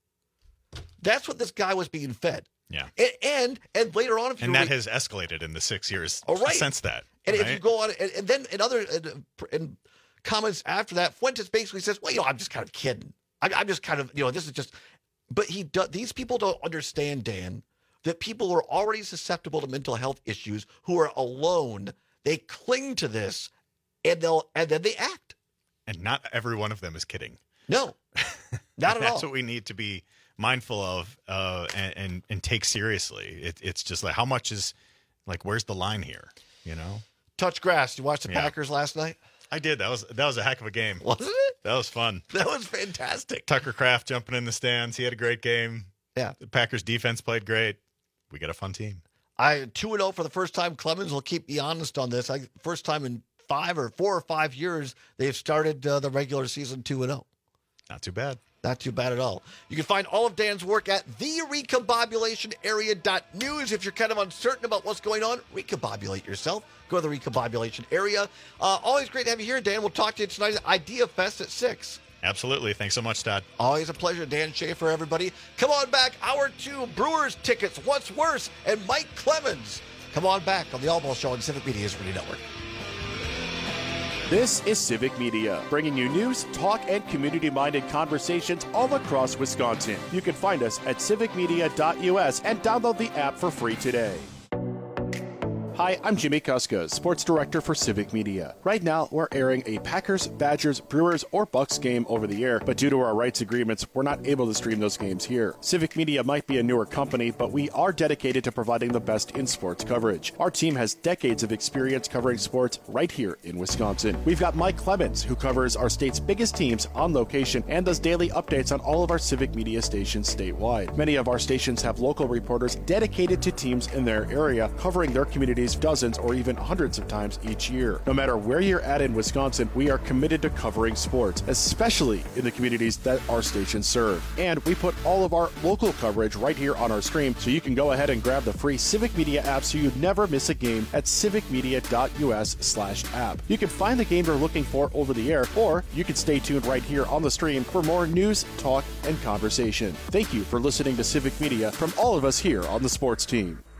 [SPEAKER 20] That's what this guy was being fed.
[SPEAKER 24] Yeah.
[SPEAKER 20] And and, and later on, if you
[SPEAKER 24] and that
[SPEAKER 20] read,
[SPEAKER 24] has escalated in the six years
[SPEAKER 20] oh, right.
[SPEAKER 24] since that.
[SPEAKER 20] And
[SPEAKER 24] right?
[SPEAKER 20] if you go on, and, and then in other in, in comments after that, Fuentes basically says, well, you know, I'm just kind of kidding. I'm, I'm just kind of, you know, this is just, but he does, these people don't understand, Dan, that people who are already susceptible to mental health issues, who are alone, they cling to this and they'll, and then they act.
[SPEAKER 24] And not every one of them is kidding.
[SPEAKER 20] No, not at
[SPEAKER 24] that's
[SPEAKER 20] all.
[SPEAKER 24] That's what we need to be mindful of uh, and, and and take seriously. It, it's just like, how much is like, where's the line here? You know,
[SPEAKER 20] touch grass. You watched the
[SPEAKER 24] Yeah.
[SPEAKER 20] Packers last night?
[SPEAKER 24] I did. That was that was a heck of a game,
[SPEAKER 20] wasn't it?
[SPEAKER 24] That was fun.
[SPEAKER 20] That was fantastic.
[SPEAKER 24] Tucker Kraft jumping in the stands. He had a great game.
[SPEAKER 20] Yeah,
[SPEAKER 24] the Packers defense played great. We got a fun team.
[SPEAKER 20] I two and zero for the first time. Clemens will keep me honest on this. I first time in five or four or five years they've started uh, the regular season two and zero.
[SPEAKER 24] Not too bad.
[SPEAKER 20] Not too bad at all. You can find all of Dan's work at the recombobulation area dot news. If you're kind of uncertain about what's going on, recombobulate yourself. Go to the recombobulation area. Uh, always great to have you here, Dan. We'll talk to you tonight at Idea Fest at six.
[SPEAKER 24] Absolutely. Thanks so much, Todd.
[SPEAKER 20] Always a pleasure. Dan Schaefer, everybody. Come on back. Hour two, Brewers tickets. What's worse? And Mike Clemens. Come on back on the All Ball Show on Civic Media's Radio Network.
[SPEAKER 3] This is Civic Media, bringing you news, talk, and community-minded conversations all across Wisconsin. You can find us at civic media dot U S and download the app for free today. Hi, I'm Jimmy Kuska, Sports Director for Civic Media. Right now, we're airing a Packers, Badgers, Brewers, or Bucks game over the air, but due to our rights agreements, we're not able to stream those games here. Civic Media might be a newer company, but we are dedicated to providing the best in sports coverage. Our team has decades of experience covering sports right here in Wisconsin. We've got Mike Clemens, who covers our state's biggest teams on location and does daily updates on all of our Civic Media stations statewide. Many of our stations have local reporters dedicated to teams in their area, covering their communities dozens or even hundreds of times each year. No matter where you're at in Wisconsin, we are committed to covering sports, especially in the communities that our stations serve. And we put all of our local coverage right here on our stream, so you can go ahead and grab the free Civic Media app so you never miss a game at civic media dot U S slash app. You can find the game you're looking for over the air, or you can stay tuned right here on the stream for more news, talk, and conversation. Thank you for listening to Civic Media from all of us here on the sports team.